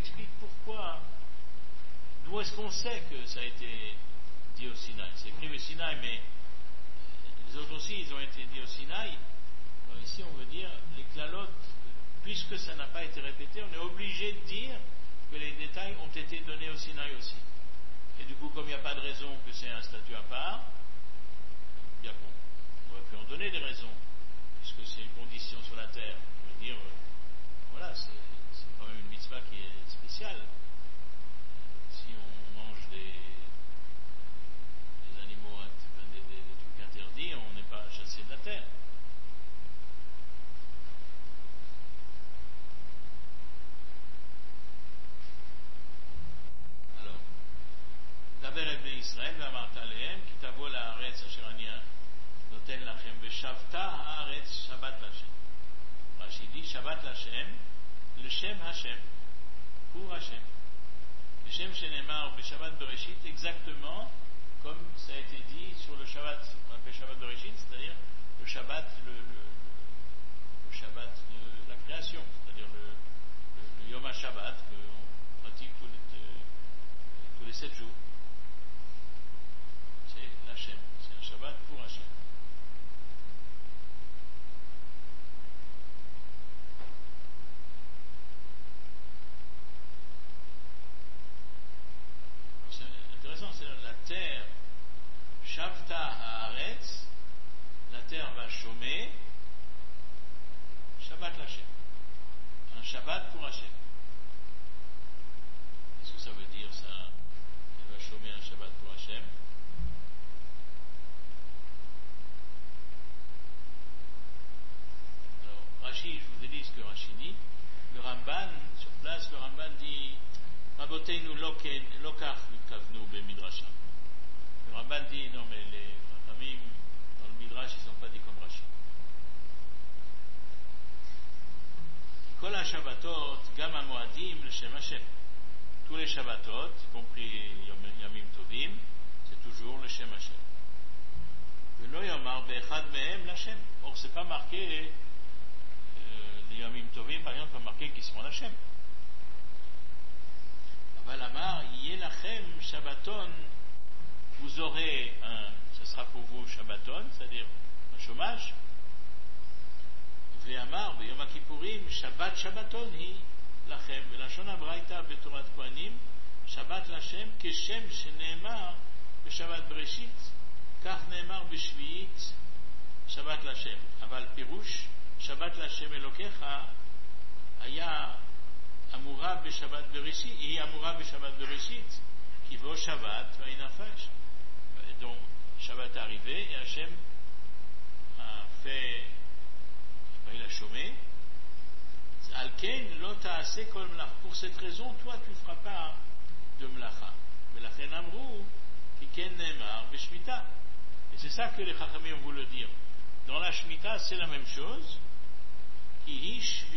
explique pourquoi, d'où est-ce qu'on sait que ça a été dit au Sinaï. C'est écrit au Sinaï, mais les autres aussi, ils ont été dit au Sinaï. Alors ici, on veut dire, les klalotes, puisque ça n'a pas été répété, on est obligé de dire que les détails ont été donnés au Sinaï aussi. Et du coup, comme il n'y a pas de raison que c'est un statut à part, bien bon, on aurait pu en donner des raisons, puisque c'est une condition sur la terre. On veut dire, euh, voilà, c'est, c'est quand même une mitzvah qui est spéciale. Si on mange des, des animaux, enfin, des, des, des trucs interdits, on n'est pas chassé de la terre. Alors, דבר אל בני ישראל ואמרת עליהם כי תבוא לארץ אשר אני נותן לכם ושבתה הארץ שבת להשם. רש"י dit שבת להשם לשם השם pour Hachem. לשם שנאמר בשבת בראשית exactement comme ça a été dit sur le Shabbat, on appelle Shabbat Bereshit, c'est-à-dire le Shabbat, le, le, le Shabbat de la création, c'est-à-dire le, le, le Yom HaShabbat qu'on pratique tous les, tous les sept jours. C'est l'Hachem, c'est un Shabbat pour Hachem. C'est intéressant, c'est la terre, Shavta Haaretz, la terre va chômer, Shabbat l'Hachem, un Shabbat pour Hachem. Qu'est-ce que ça veut dire ça? Elle va chômer un Shabbat pour Hachem. Alors, Rashi, je vous ai dit ce que Rashi dit. Le Ramban, sur place, le Ramban dit Raboteinu lokach kavnu be midrasham. Le Ramban dit non, mais les familles dans le midrash, ils n'ont pas dit comme Rashi. Kol ha-shabbatot gam ha-moadim l'shem Hashem. Tous les Shabbatot, y compris Yamim Tovim, c'est toujours le Shem Hashem. Velo yomar be'echad mehem l'Hashem. Or, c'est pas marqué, euh, les Yamim Tovim, par exemple, pas marqué qu'ils seront l'Hashem. Aval amar, yelachem Shabbaton, vous aurez un, ce sera pour vous Shabbaton, c'est-à-dire un chômage. Ve'amar, be'yom Kippourim, Shabbat Shabbaton hi. לכם, ולשון הברייתא בתורת כהנים, שבת להשם כשם שנאמר בשבת בראשית, כך נאמר בשביעית שבת להשם. אבל פירוש שבת להשם אלוקיך היה אמורה בשבת בראשית, היא אמורה בשבת בראשית, כי בו שבת ויהי נפש. Donc Shabbat est arrivé et Hachem a fait, il a chômé. Pour cette raison, toi, tu ne feras pas de mlacha. Et c'est ça que les Chachamim ont voulu dire. Dans la Shemitah, c'est la même chose. Il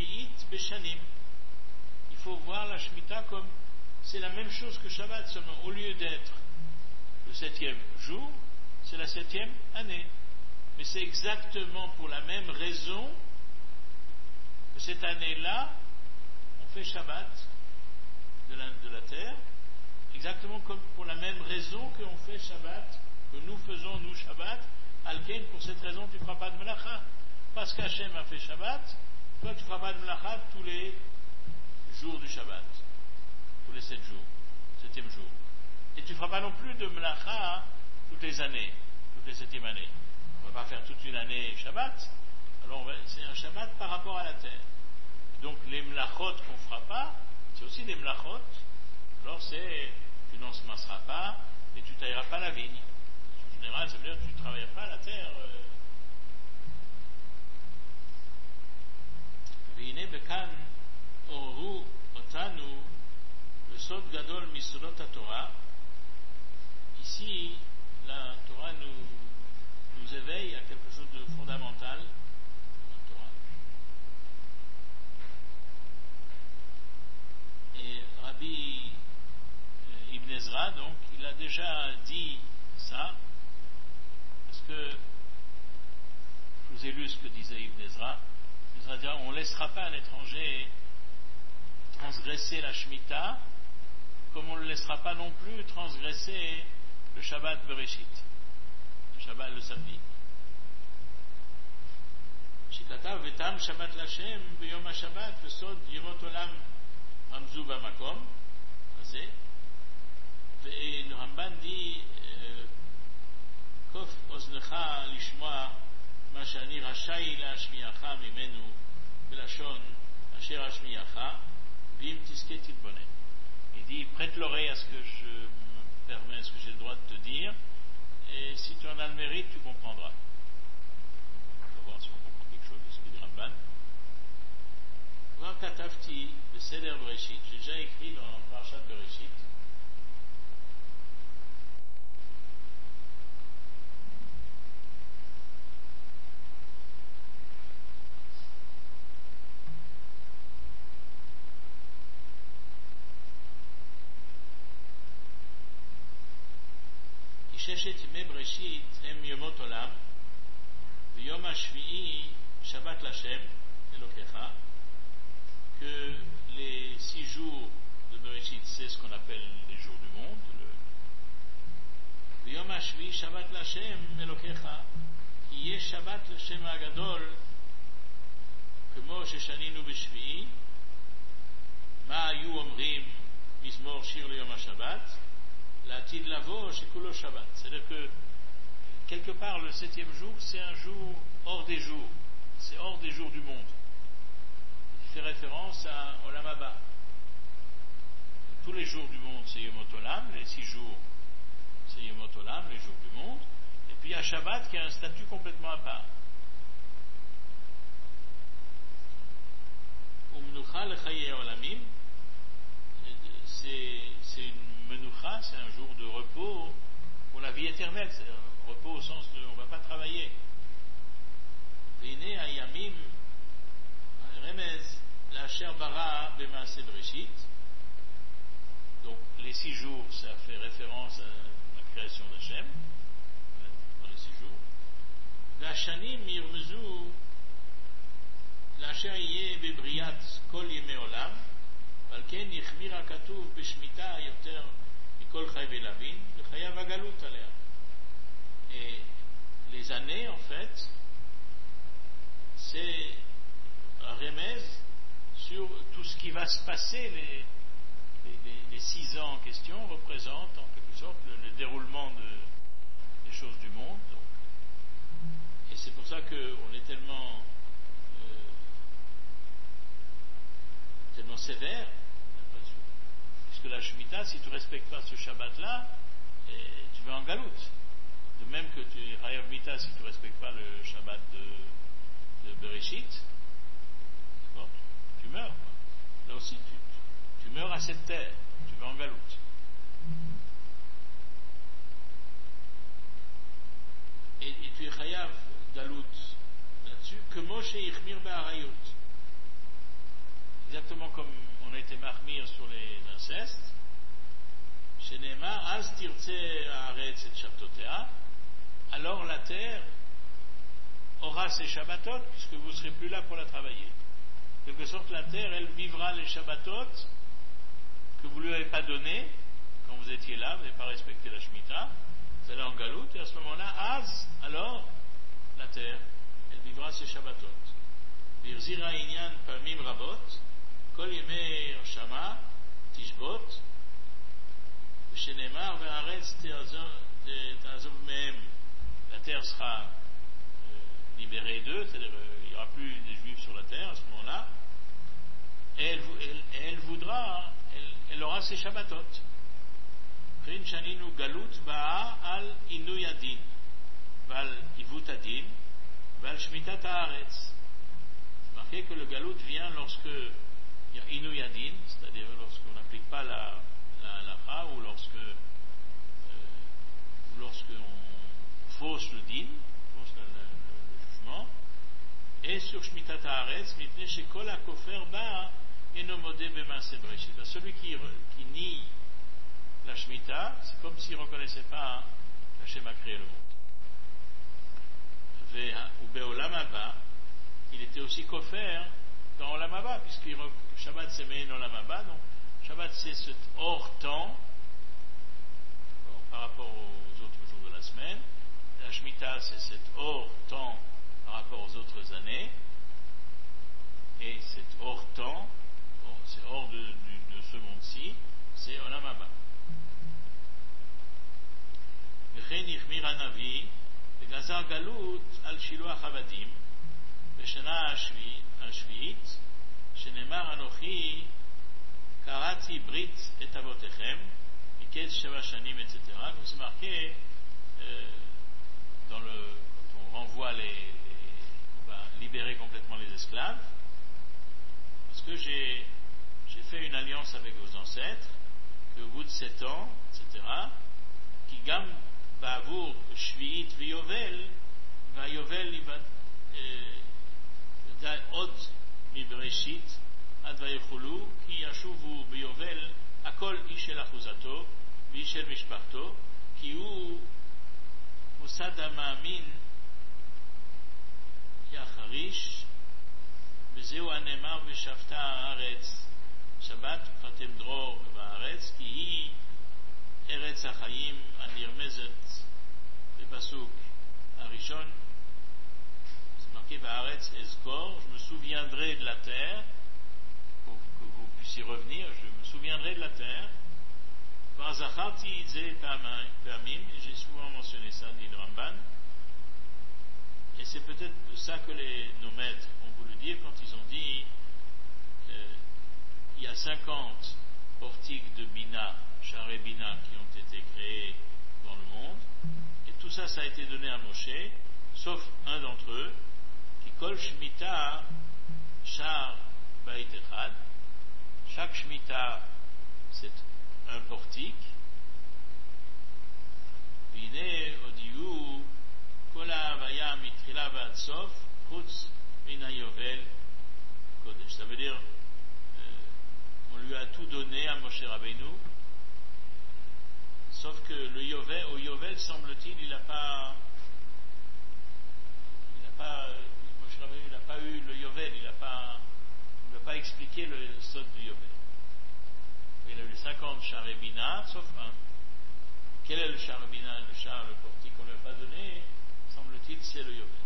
faut voir la Shemitah comme c'est la même chose que Shabbat, seulement au lieu d'être le septième jour, c'est la septième année. Mais c'est exactement pour la même raison que cette année-là, on fait Shabbat de la, de la terre, exactement comme pour la même raison qu'on fait Shabbat, que nous faisons, nous, Shabbat, Alken, pour cette raison, tu ne feras pas de Melacha. Parce qu'Hachem a fait Shabbat, toi, tu ne feras pas de Melacha tous les jours du Shabbat, tous les sept jours, septième jour. Et tu ne feras pas non plus de Melacha toutes les années, toutes les septième années. On ne va pas faire toute une année Shabbat. Alors c'est un Shabbat par rapport à la terre. Donc les mlachot qu'on ne fera pas, c'est aussi des mlachot. Alors c'est, tu n'en semenceras pas et tu ne tailleras pas la vigne. En général, ça veut dire que tu ne travailleras pas la terre. V'hine bekan oru otanu le sod gadol misodot haTorah. Ici, la Torah nous, nous éveille à quelque chose de fondamental. Et Rabbi Ibn Ezra, donc, il a déjà dit ça, parce que, je vous ai lu ce que disait Ibn Ezra, Ibn Ezra dit, on ne laissera pas un étranger transgresser la Shemitah, comme on ne le laissera pas non plus transgresser le Shabbat Bereshit, le Shabbat le samedi. שכתב ותם שבת להשם ביום השבת וסוד ימות עולם רמזו במקום הזה, והרמב"ן די כוף אוזנך לשמוע מה שאני רשאי להשמיעך ממנו בלשון אשר אשמיעך ואם תזכה תתבונן. Il dit prête l'oreille à ce que je me permets, à ce que j'ai le droit de te dire, et si tu en as le mérite tu comprendras. On va voir si on comprend quelque chose de ce qu'il dit Ramban. כבר כתבתי בסדר בראשית, j'ai déjà écrit dans Parashat Bereshit, ששת ימי בראשית הם יומות עולם, ויום השביעי שבת להשם אלוקיך, que les six jours de Bereshit c'est ce qu'on appelle les jours du monde, le ויום השביעי שבת להשם אלוקיך, כי יש שבת לשם הגדול כמו ששנינו בשביעי, מה היו אומרים מזמור שיר ליום השבת, l'atid lavo chez Kulo Shabbat. C'est-à-dire que quelque part le septième jour c'est un jour hors des jours, c'est hors des jours du monde. Il fait référence à Olam Haba. Tous les jours du monde c'est Yomot Olam, les six jours c'est Yomot Olam, les jours du monde. Et puis il y a Shabbat qui a un statut complètement à part. Umnucha lechaye olamim, c'est c'est une Menoucha, c'est un jour de repos pour la vie éternelle, c'est un repos au sens de on ne va pas travailler. Vine ayamim remez la chair bara b'maaseh Bereshit. Donc les six jours, ça fait référence à la création d'Hachem dans les six jours. Vashanim yirmezu la chair yeh bebriat kol yemei olam. ועל כן יחמיר הכתוב בשמיטה יותר מכל חי ולהבין וחייב הגלות עליה. Et les années en fait c'est un remèze sur tout ce qui va se passer. Les, les, les six ans en question représentent en quelque sorte le, le déroulement de, des choses du monde. Donc. Et c'est pour ça qu'on est tellement euh, tellement sévère, puisque la Shemitah, si tu ne respectes pas ce Shabbat-là, tu vas en galoute. De même que tu es Chayav Mita si tu ne respectes pas le Shabbat de, de Bereshit, tu meurs. Là aussi, tu, tu meurs à cette terre, tu vas en galoute. Et, et tu es Chayav galoute là-dessus, que Moshe Yichmir Ba'arayot. Exactement comme on a été marmire sur les incestes, chez Neymar, Az tirtse haaretz et shabtotea, alors la terre aura ses Shabbatot, puisque vous ne serez plus là pour la travailler. De quelque sorte, la terre, elle vivra les Shabbatot que vous ne lui avez pas donnés quand vous étiez là, vous n'avez pas respecté la Shemitah, vous allez en galoute, et à ce moment-là, Az, alors, la terre, elle vivra ses Shabbatot. Virzira inyan pamim rabot, כל ימי הרשמה תשבות ושנאמר והארץ תעזוב מהם. La terre sera euh, libérée d'eux, c'est-à-dire euh, il n'y aura plus de juifs sur la terre à ce moment-là, et elle, elle, elle voudra, elle, elle aura ses Shabbatot. Krin shaninu galut ba'a al inui adin val ivut adin val shmitat haaretz. Marqué que le galut vient lorsque il y a Inouï Adin, c'est-à-dire lorsqu'on n'applique pas la halakha ou lorsque euh, lorsqu'on fausse le din, fausse le, le, le jugement, et sur Shmitat Haaretz, mitne shekol hakofer ba eno modeh b'maaseh Bereshit. Celui qui, qui nie la Shemitah, c'est comme s'il ne reconnaissait pas qu'Hachem a créé le monde. Ou be'olam haba, il était aussi kofer dans Olam Haba, puisque Shabbat c'est Mein Olam Haba, donc Shabbat c'est cet hors-temps par rapport aux autres jours de la semaine. La Shemitah c'est cet hors-temps par rapport aux autres années. Et cet hors-temps, c'est hors de, de, de ce monde-ci, c'est Olam Haba. וכן החמיר הנביא וגזר גלות על שילוח עבדים בשנה השביעית, שנאמר אנוכי קראתי ברית את אבותיכם מקץ שבע שנים, et cetera. Comme c'est marqué euh, dans le, on renvoie les, les on va libérer complètement les esclaves, parce que j'ai j'ai fait une alliance avec vos ancêtres qu'au bout de sept ans, et cetera, qui gam בעבור שביעית ויובל, והיובל ידע עוד מבראשית עד ויחולו, כי ישובו ביובל הכל איש של אחוזתו ואיש של משפחתו, כי הוא מוסד המאמין יחריש, וזהו הנאמר ושבתה הארץ שבת ופתם דרור בארץ, כי היא ארץ החיים הנרמזת בפסוק הראשון. C'est marqué Va'aretz Ezkor, je me souviendrai de la terre, pour que vous puissiez revenir, je me souviendrai de la terre. Va'zacharti ze pamim, j'ai souvent mentionné ça, dit le Ramban. Et c'est peut-être ça que les, nos maîtres ont voulu dire quand ils ont dit euh, il y a cinquante portiques de Bina, Sharei Bina, qui ont été créés dans le monde, et tout ça, ça a été donné à Moshe, sauf un d'entre eux, qui Kol Shemitah Shar Bait Echad. Chaque Shemitah, c'est un portique. Vine Odiyu Kola Havaya Mitrila Vad Sof Chutz Mina Yovel Kodesh. Ça veut dire, euh, on lui a tout donné à Moshe Rabbeinu. Sauf que le Yovel, au Yovel, semble-t-il, il n'a pas, il n'a pas, Moshe Rabbeinu, il n'a pas eu le Yovel, il n'a pas, il n'a pas expliqué le sod du Yovel. Il a eu cinquante Sharei Bina, sauf un. Quel est le Sharei Bina, le char, le portique qu'on ne lui a pas donné? Semble-t-il, c'est le Yovel.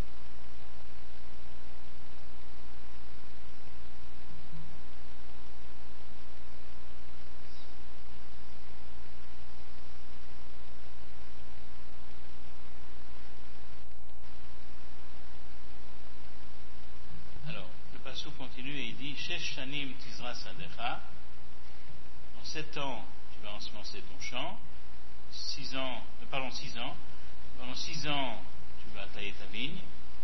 Continue et il dit Shesh shanim tizra sadecha, en sept ans tu vas ensemencer ton champ, six ans, euh, pardon, six ans, pendant six ans tu vas tailler ta vigne,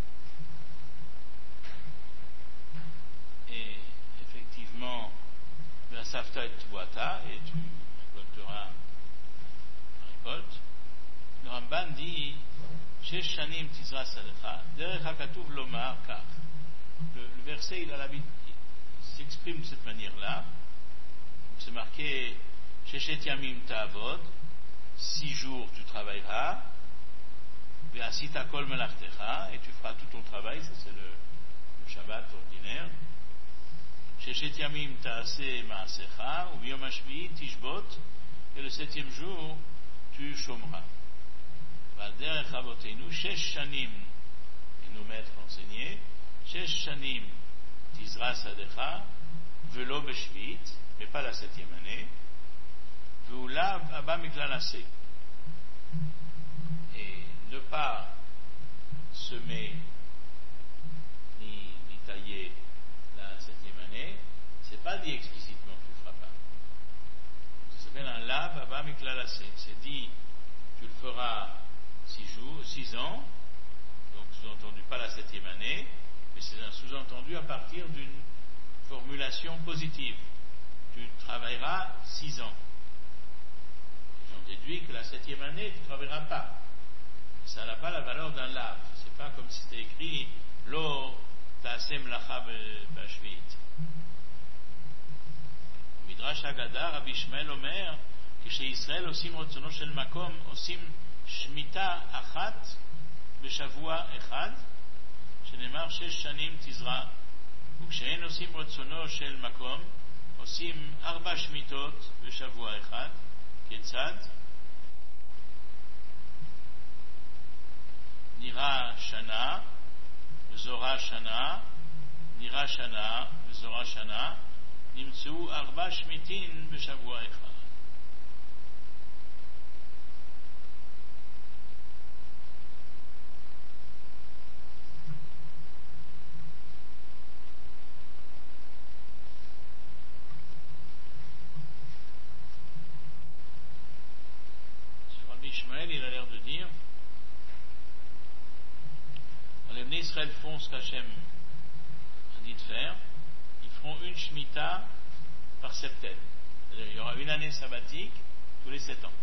et effectivement la safta et tuata, et tu récolteras la récolte. Le Ramban dit Shesh shanim tizra sadecha, derech hakatuv lomar kach. Le, le verset, il, a il s'exprime de cette manière-là. C'est marqué Sheshet Yamim Ta'avod, six jours tu travailleras, Ve'asita Kol Melachtecha, et tu feras tout ton travail, ça c'est le, le Shabbat ordinaire. Sheshet Yamim Ta'aseh Ma'asecha, ou Biyom Hashvi'i Tishbot, et le septième jour tu chômeras. V'alderech Avoteinu, Shesh Shanim, et nos maîtres enseignaient, Shesh shanim tizra sadecha velo beshvit, mais pas la septième année, ve'ulav abba miklal aseh, et ne pas semer ni, ni tailler la septième année, c'est pas dit explicitement que tu le feras pas. Ça s'appelle un lav abba miklal aseh. C'est dit tu le feras six jours, six ans, donc sous-entendu pas la septième année. Mais c'est un sous-entendu à partir d'une formulation positive. Tu travailleras six ans. J'en déduis que la septième année, tu ne travailleras pas. Ça n'a pas la valeur d'un lav. C'est pas comme si c'était écrit Lo ta'aseh melacha b'shvi'it. Midrash Haggadah, Rabbi Shmuel Omer, כשישראל עושים רצונו של מקום, עושים שמיטה אחת בשבוע אחד, שנאמר שש שנים תזרע וכשאין עושים רצונו של מקום, עושים ארבע שמיטות בשבוע אחד. כיצד? נראה שנה וזורה שנה, נראה שנה וזורה שנה, נמצאו ארבע שמיטין בשבוע אחד. Ishmael, il a l'air de dire, les Bnei Israël font ce qu'Hachem a dit de faire, ils feront une Shemitah par septaine. C'est-à-dire il y aura une année sabbatique tous les sept ans.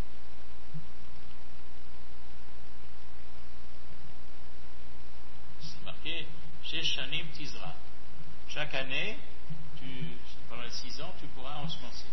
C'est marqué Shesh Shanim Tizra. Chaque année, tu, pendant les six ans, tu pourras ensemencer.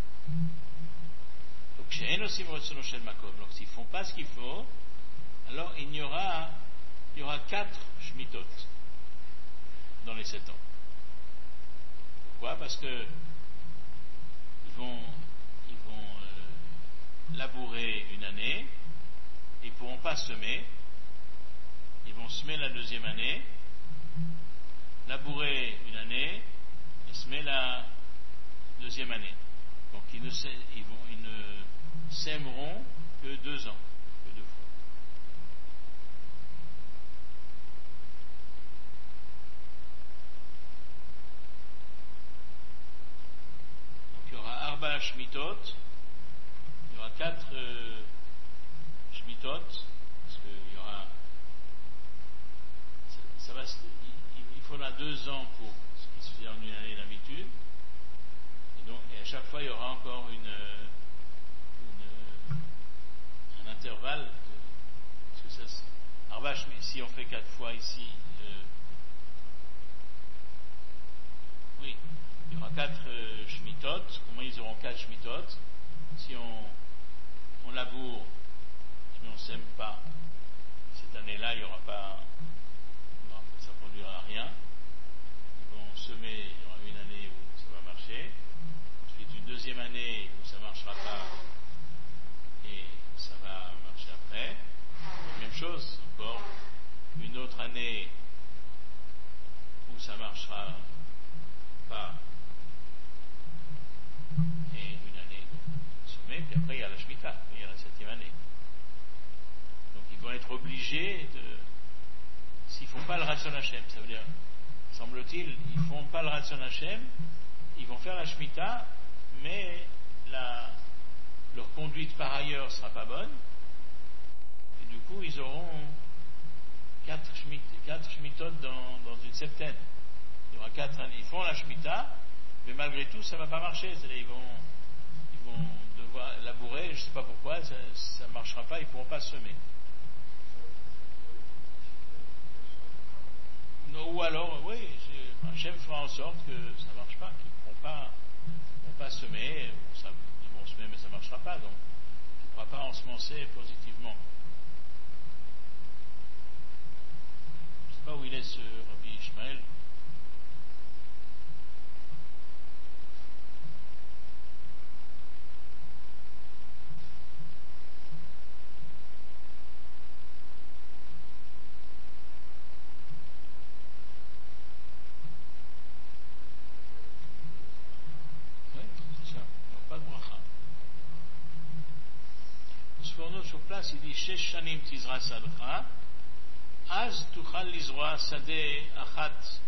Donc, donc s'ils ne font pas ce qu'il faut, alors il y aura, il y aura quatre shmitot dans les sept ans. Pourquoi? Parce que ils vont, ils vont euh, labourer une année, ils ne pourront pas semer, ils vont semer la deuxième année, labourer une année et semer la deuxième année. Donc ils ne, ils vont, ils ne sèmeront que deux ans, que deux fois. Donc il y aura Arba Shmitot, il y aura quatre euh, Shmitot, parce qu'il y aura, ça, ça va, il, il faudra deux ans pour ce qui se fait en une année d'habitude. Et, donc, et à chaque fois, il y aura encore une, une, un intervalle. De, parce que ça, Arbache, si on fait quatre fois ici, euh, oui, il y aura quatre euh, shmitot. Comment ils auront quatre shmitot? Si on, on laboure, mais on ne sème pas, cette année-là, il n'y aura pas, ça ne produira rien. Ils vont semer, il y aura une année où ça va marcher. Une deuxième année où ça ne marchera pas et ça va marcher après. Même chose, encore une autre année où ça ne marchera pas et une année de semer, puis après il y a la Shemitah, il y a la septième année. Donc ils vont être obligés de, s'ils ne font pas le Ratson Hashem, ça veut dire, semble-t-il, ils ne font pas le Ratson Hashem, ils vont faire la Shemitah, mais la, leur conduite par ailleurs ne sera pas bonne, et du coup ils auront quatre, schmit, quatre shmitot dans, dans une septaine. Il y aura quatre années. Ils font la Shemitah, mais malgré tout ça ne va pas marcher. C'est-à-dire ils vont, ils vont devoir labourer, je ne sais pas pourquoi, ça ne marchera pas, ils ne pourront pas semer. Non, ou alors, oui, Hachem fera en sorte que ça ne marche pas, qu'ils ne pourront pas pas semer, ça, ils vont semer mais ça ne marchera pas, donc tu ne pourras pas ensemencer positivement. Je ne sais pas où il est ce Rabbi Ishmael. Sur place, il dit Shesh Shanim Tizra Sadcha, Az Tuchal Lizroa Sadeh Achat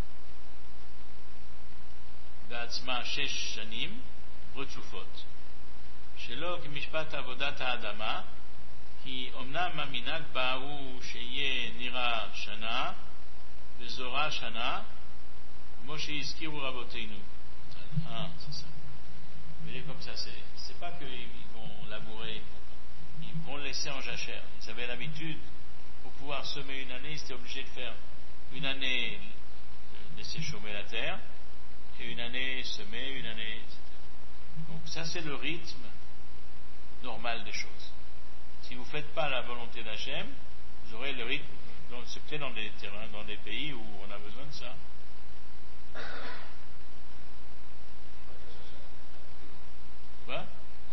Ba'atzma Shesh Shanim Retsufot Shelo K'mishpat Avodat Ha'adama Ki Omnam Aminag Ba'u Sheye Nira Shana Vezora Shana Moshe Izkiru Raboteinu. Ah, c'est ça. Vous voyez comme ça, c'est, c'est pas qu'ils vont labourer. Ils vont le laisser en jachère. Ils avaient l'habitude, pour pouvoir semer une année, ils étaient obligés de faire une année laisser chômer la terre, et une année semer, une année, et cetera. Donc ça c'est le rythme normal des choses. Si vous ne faites pas la volonté d'Hachem, vous aurez le rythme, c'est peut-être dans des terrains, dans des pays où on a besoin de ça. Quoi?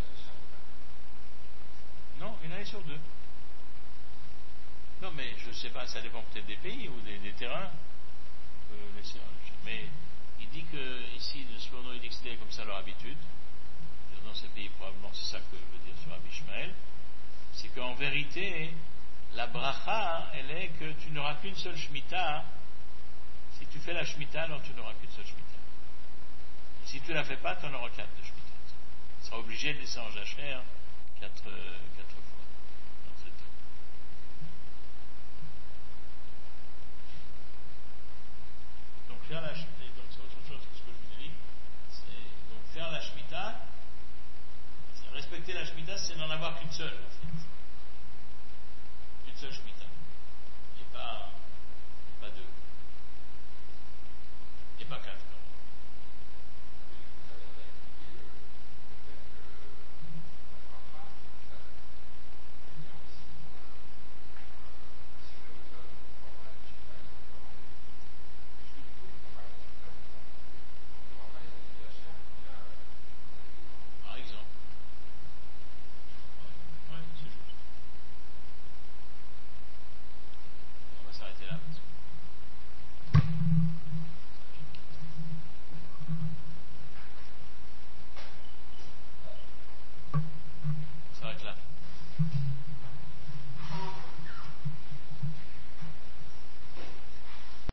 Non, une année sur deux. Non, mais je ne sais pas, ça dépend peut-être des pays ou des, des terrains. Euh, laisser, mais il dit que ici, le Sforno, il dit que c'était comme ça leur habitude. Dans ces pays, probablement, c'est ça que veut dire sur Rabbi Ishmael. C'est qu'en vérité, la bracha, elle est que tu n'auras qu'une seule shemitah. Si tu fais la shemitah, alors tu n'auras qu'une seule shemitah. Et si tu ne la fais pas, tu en auras quatre de shemitah. Tu seras obligé de laisser en jachère quatre, euh, quatre fois. Donc faire la shemitah, donc c'est autre chose que ce que je vous ai dit. C'est, donc faire la shemitah, respecter la shemitah, c'est n'en avoir qu'une seule. En fait.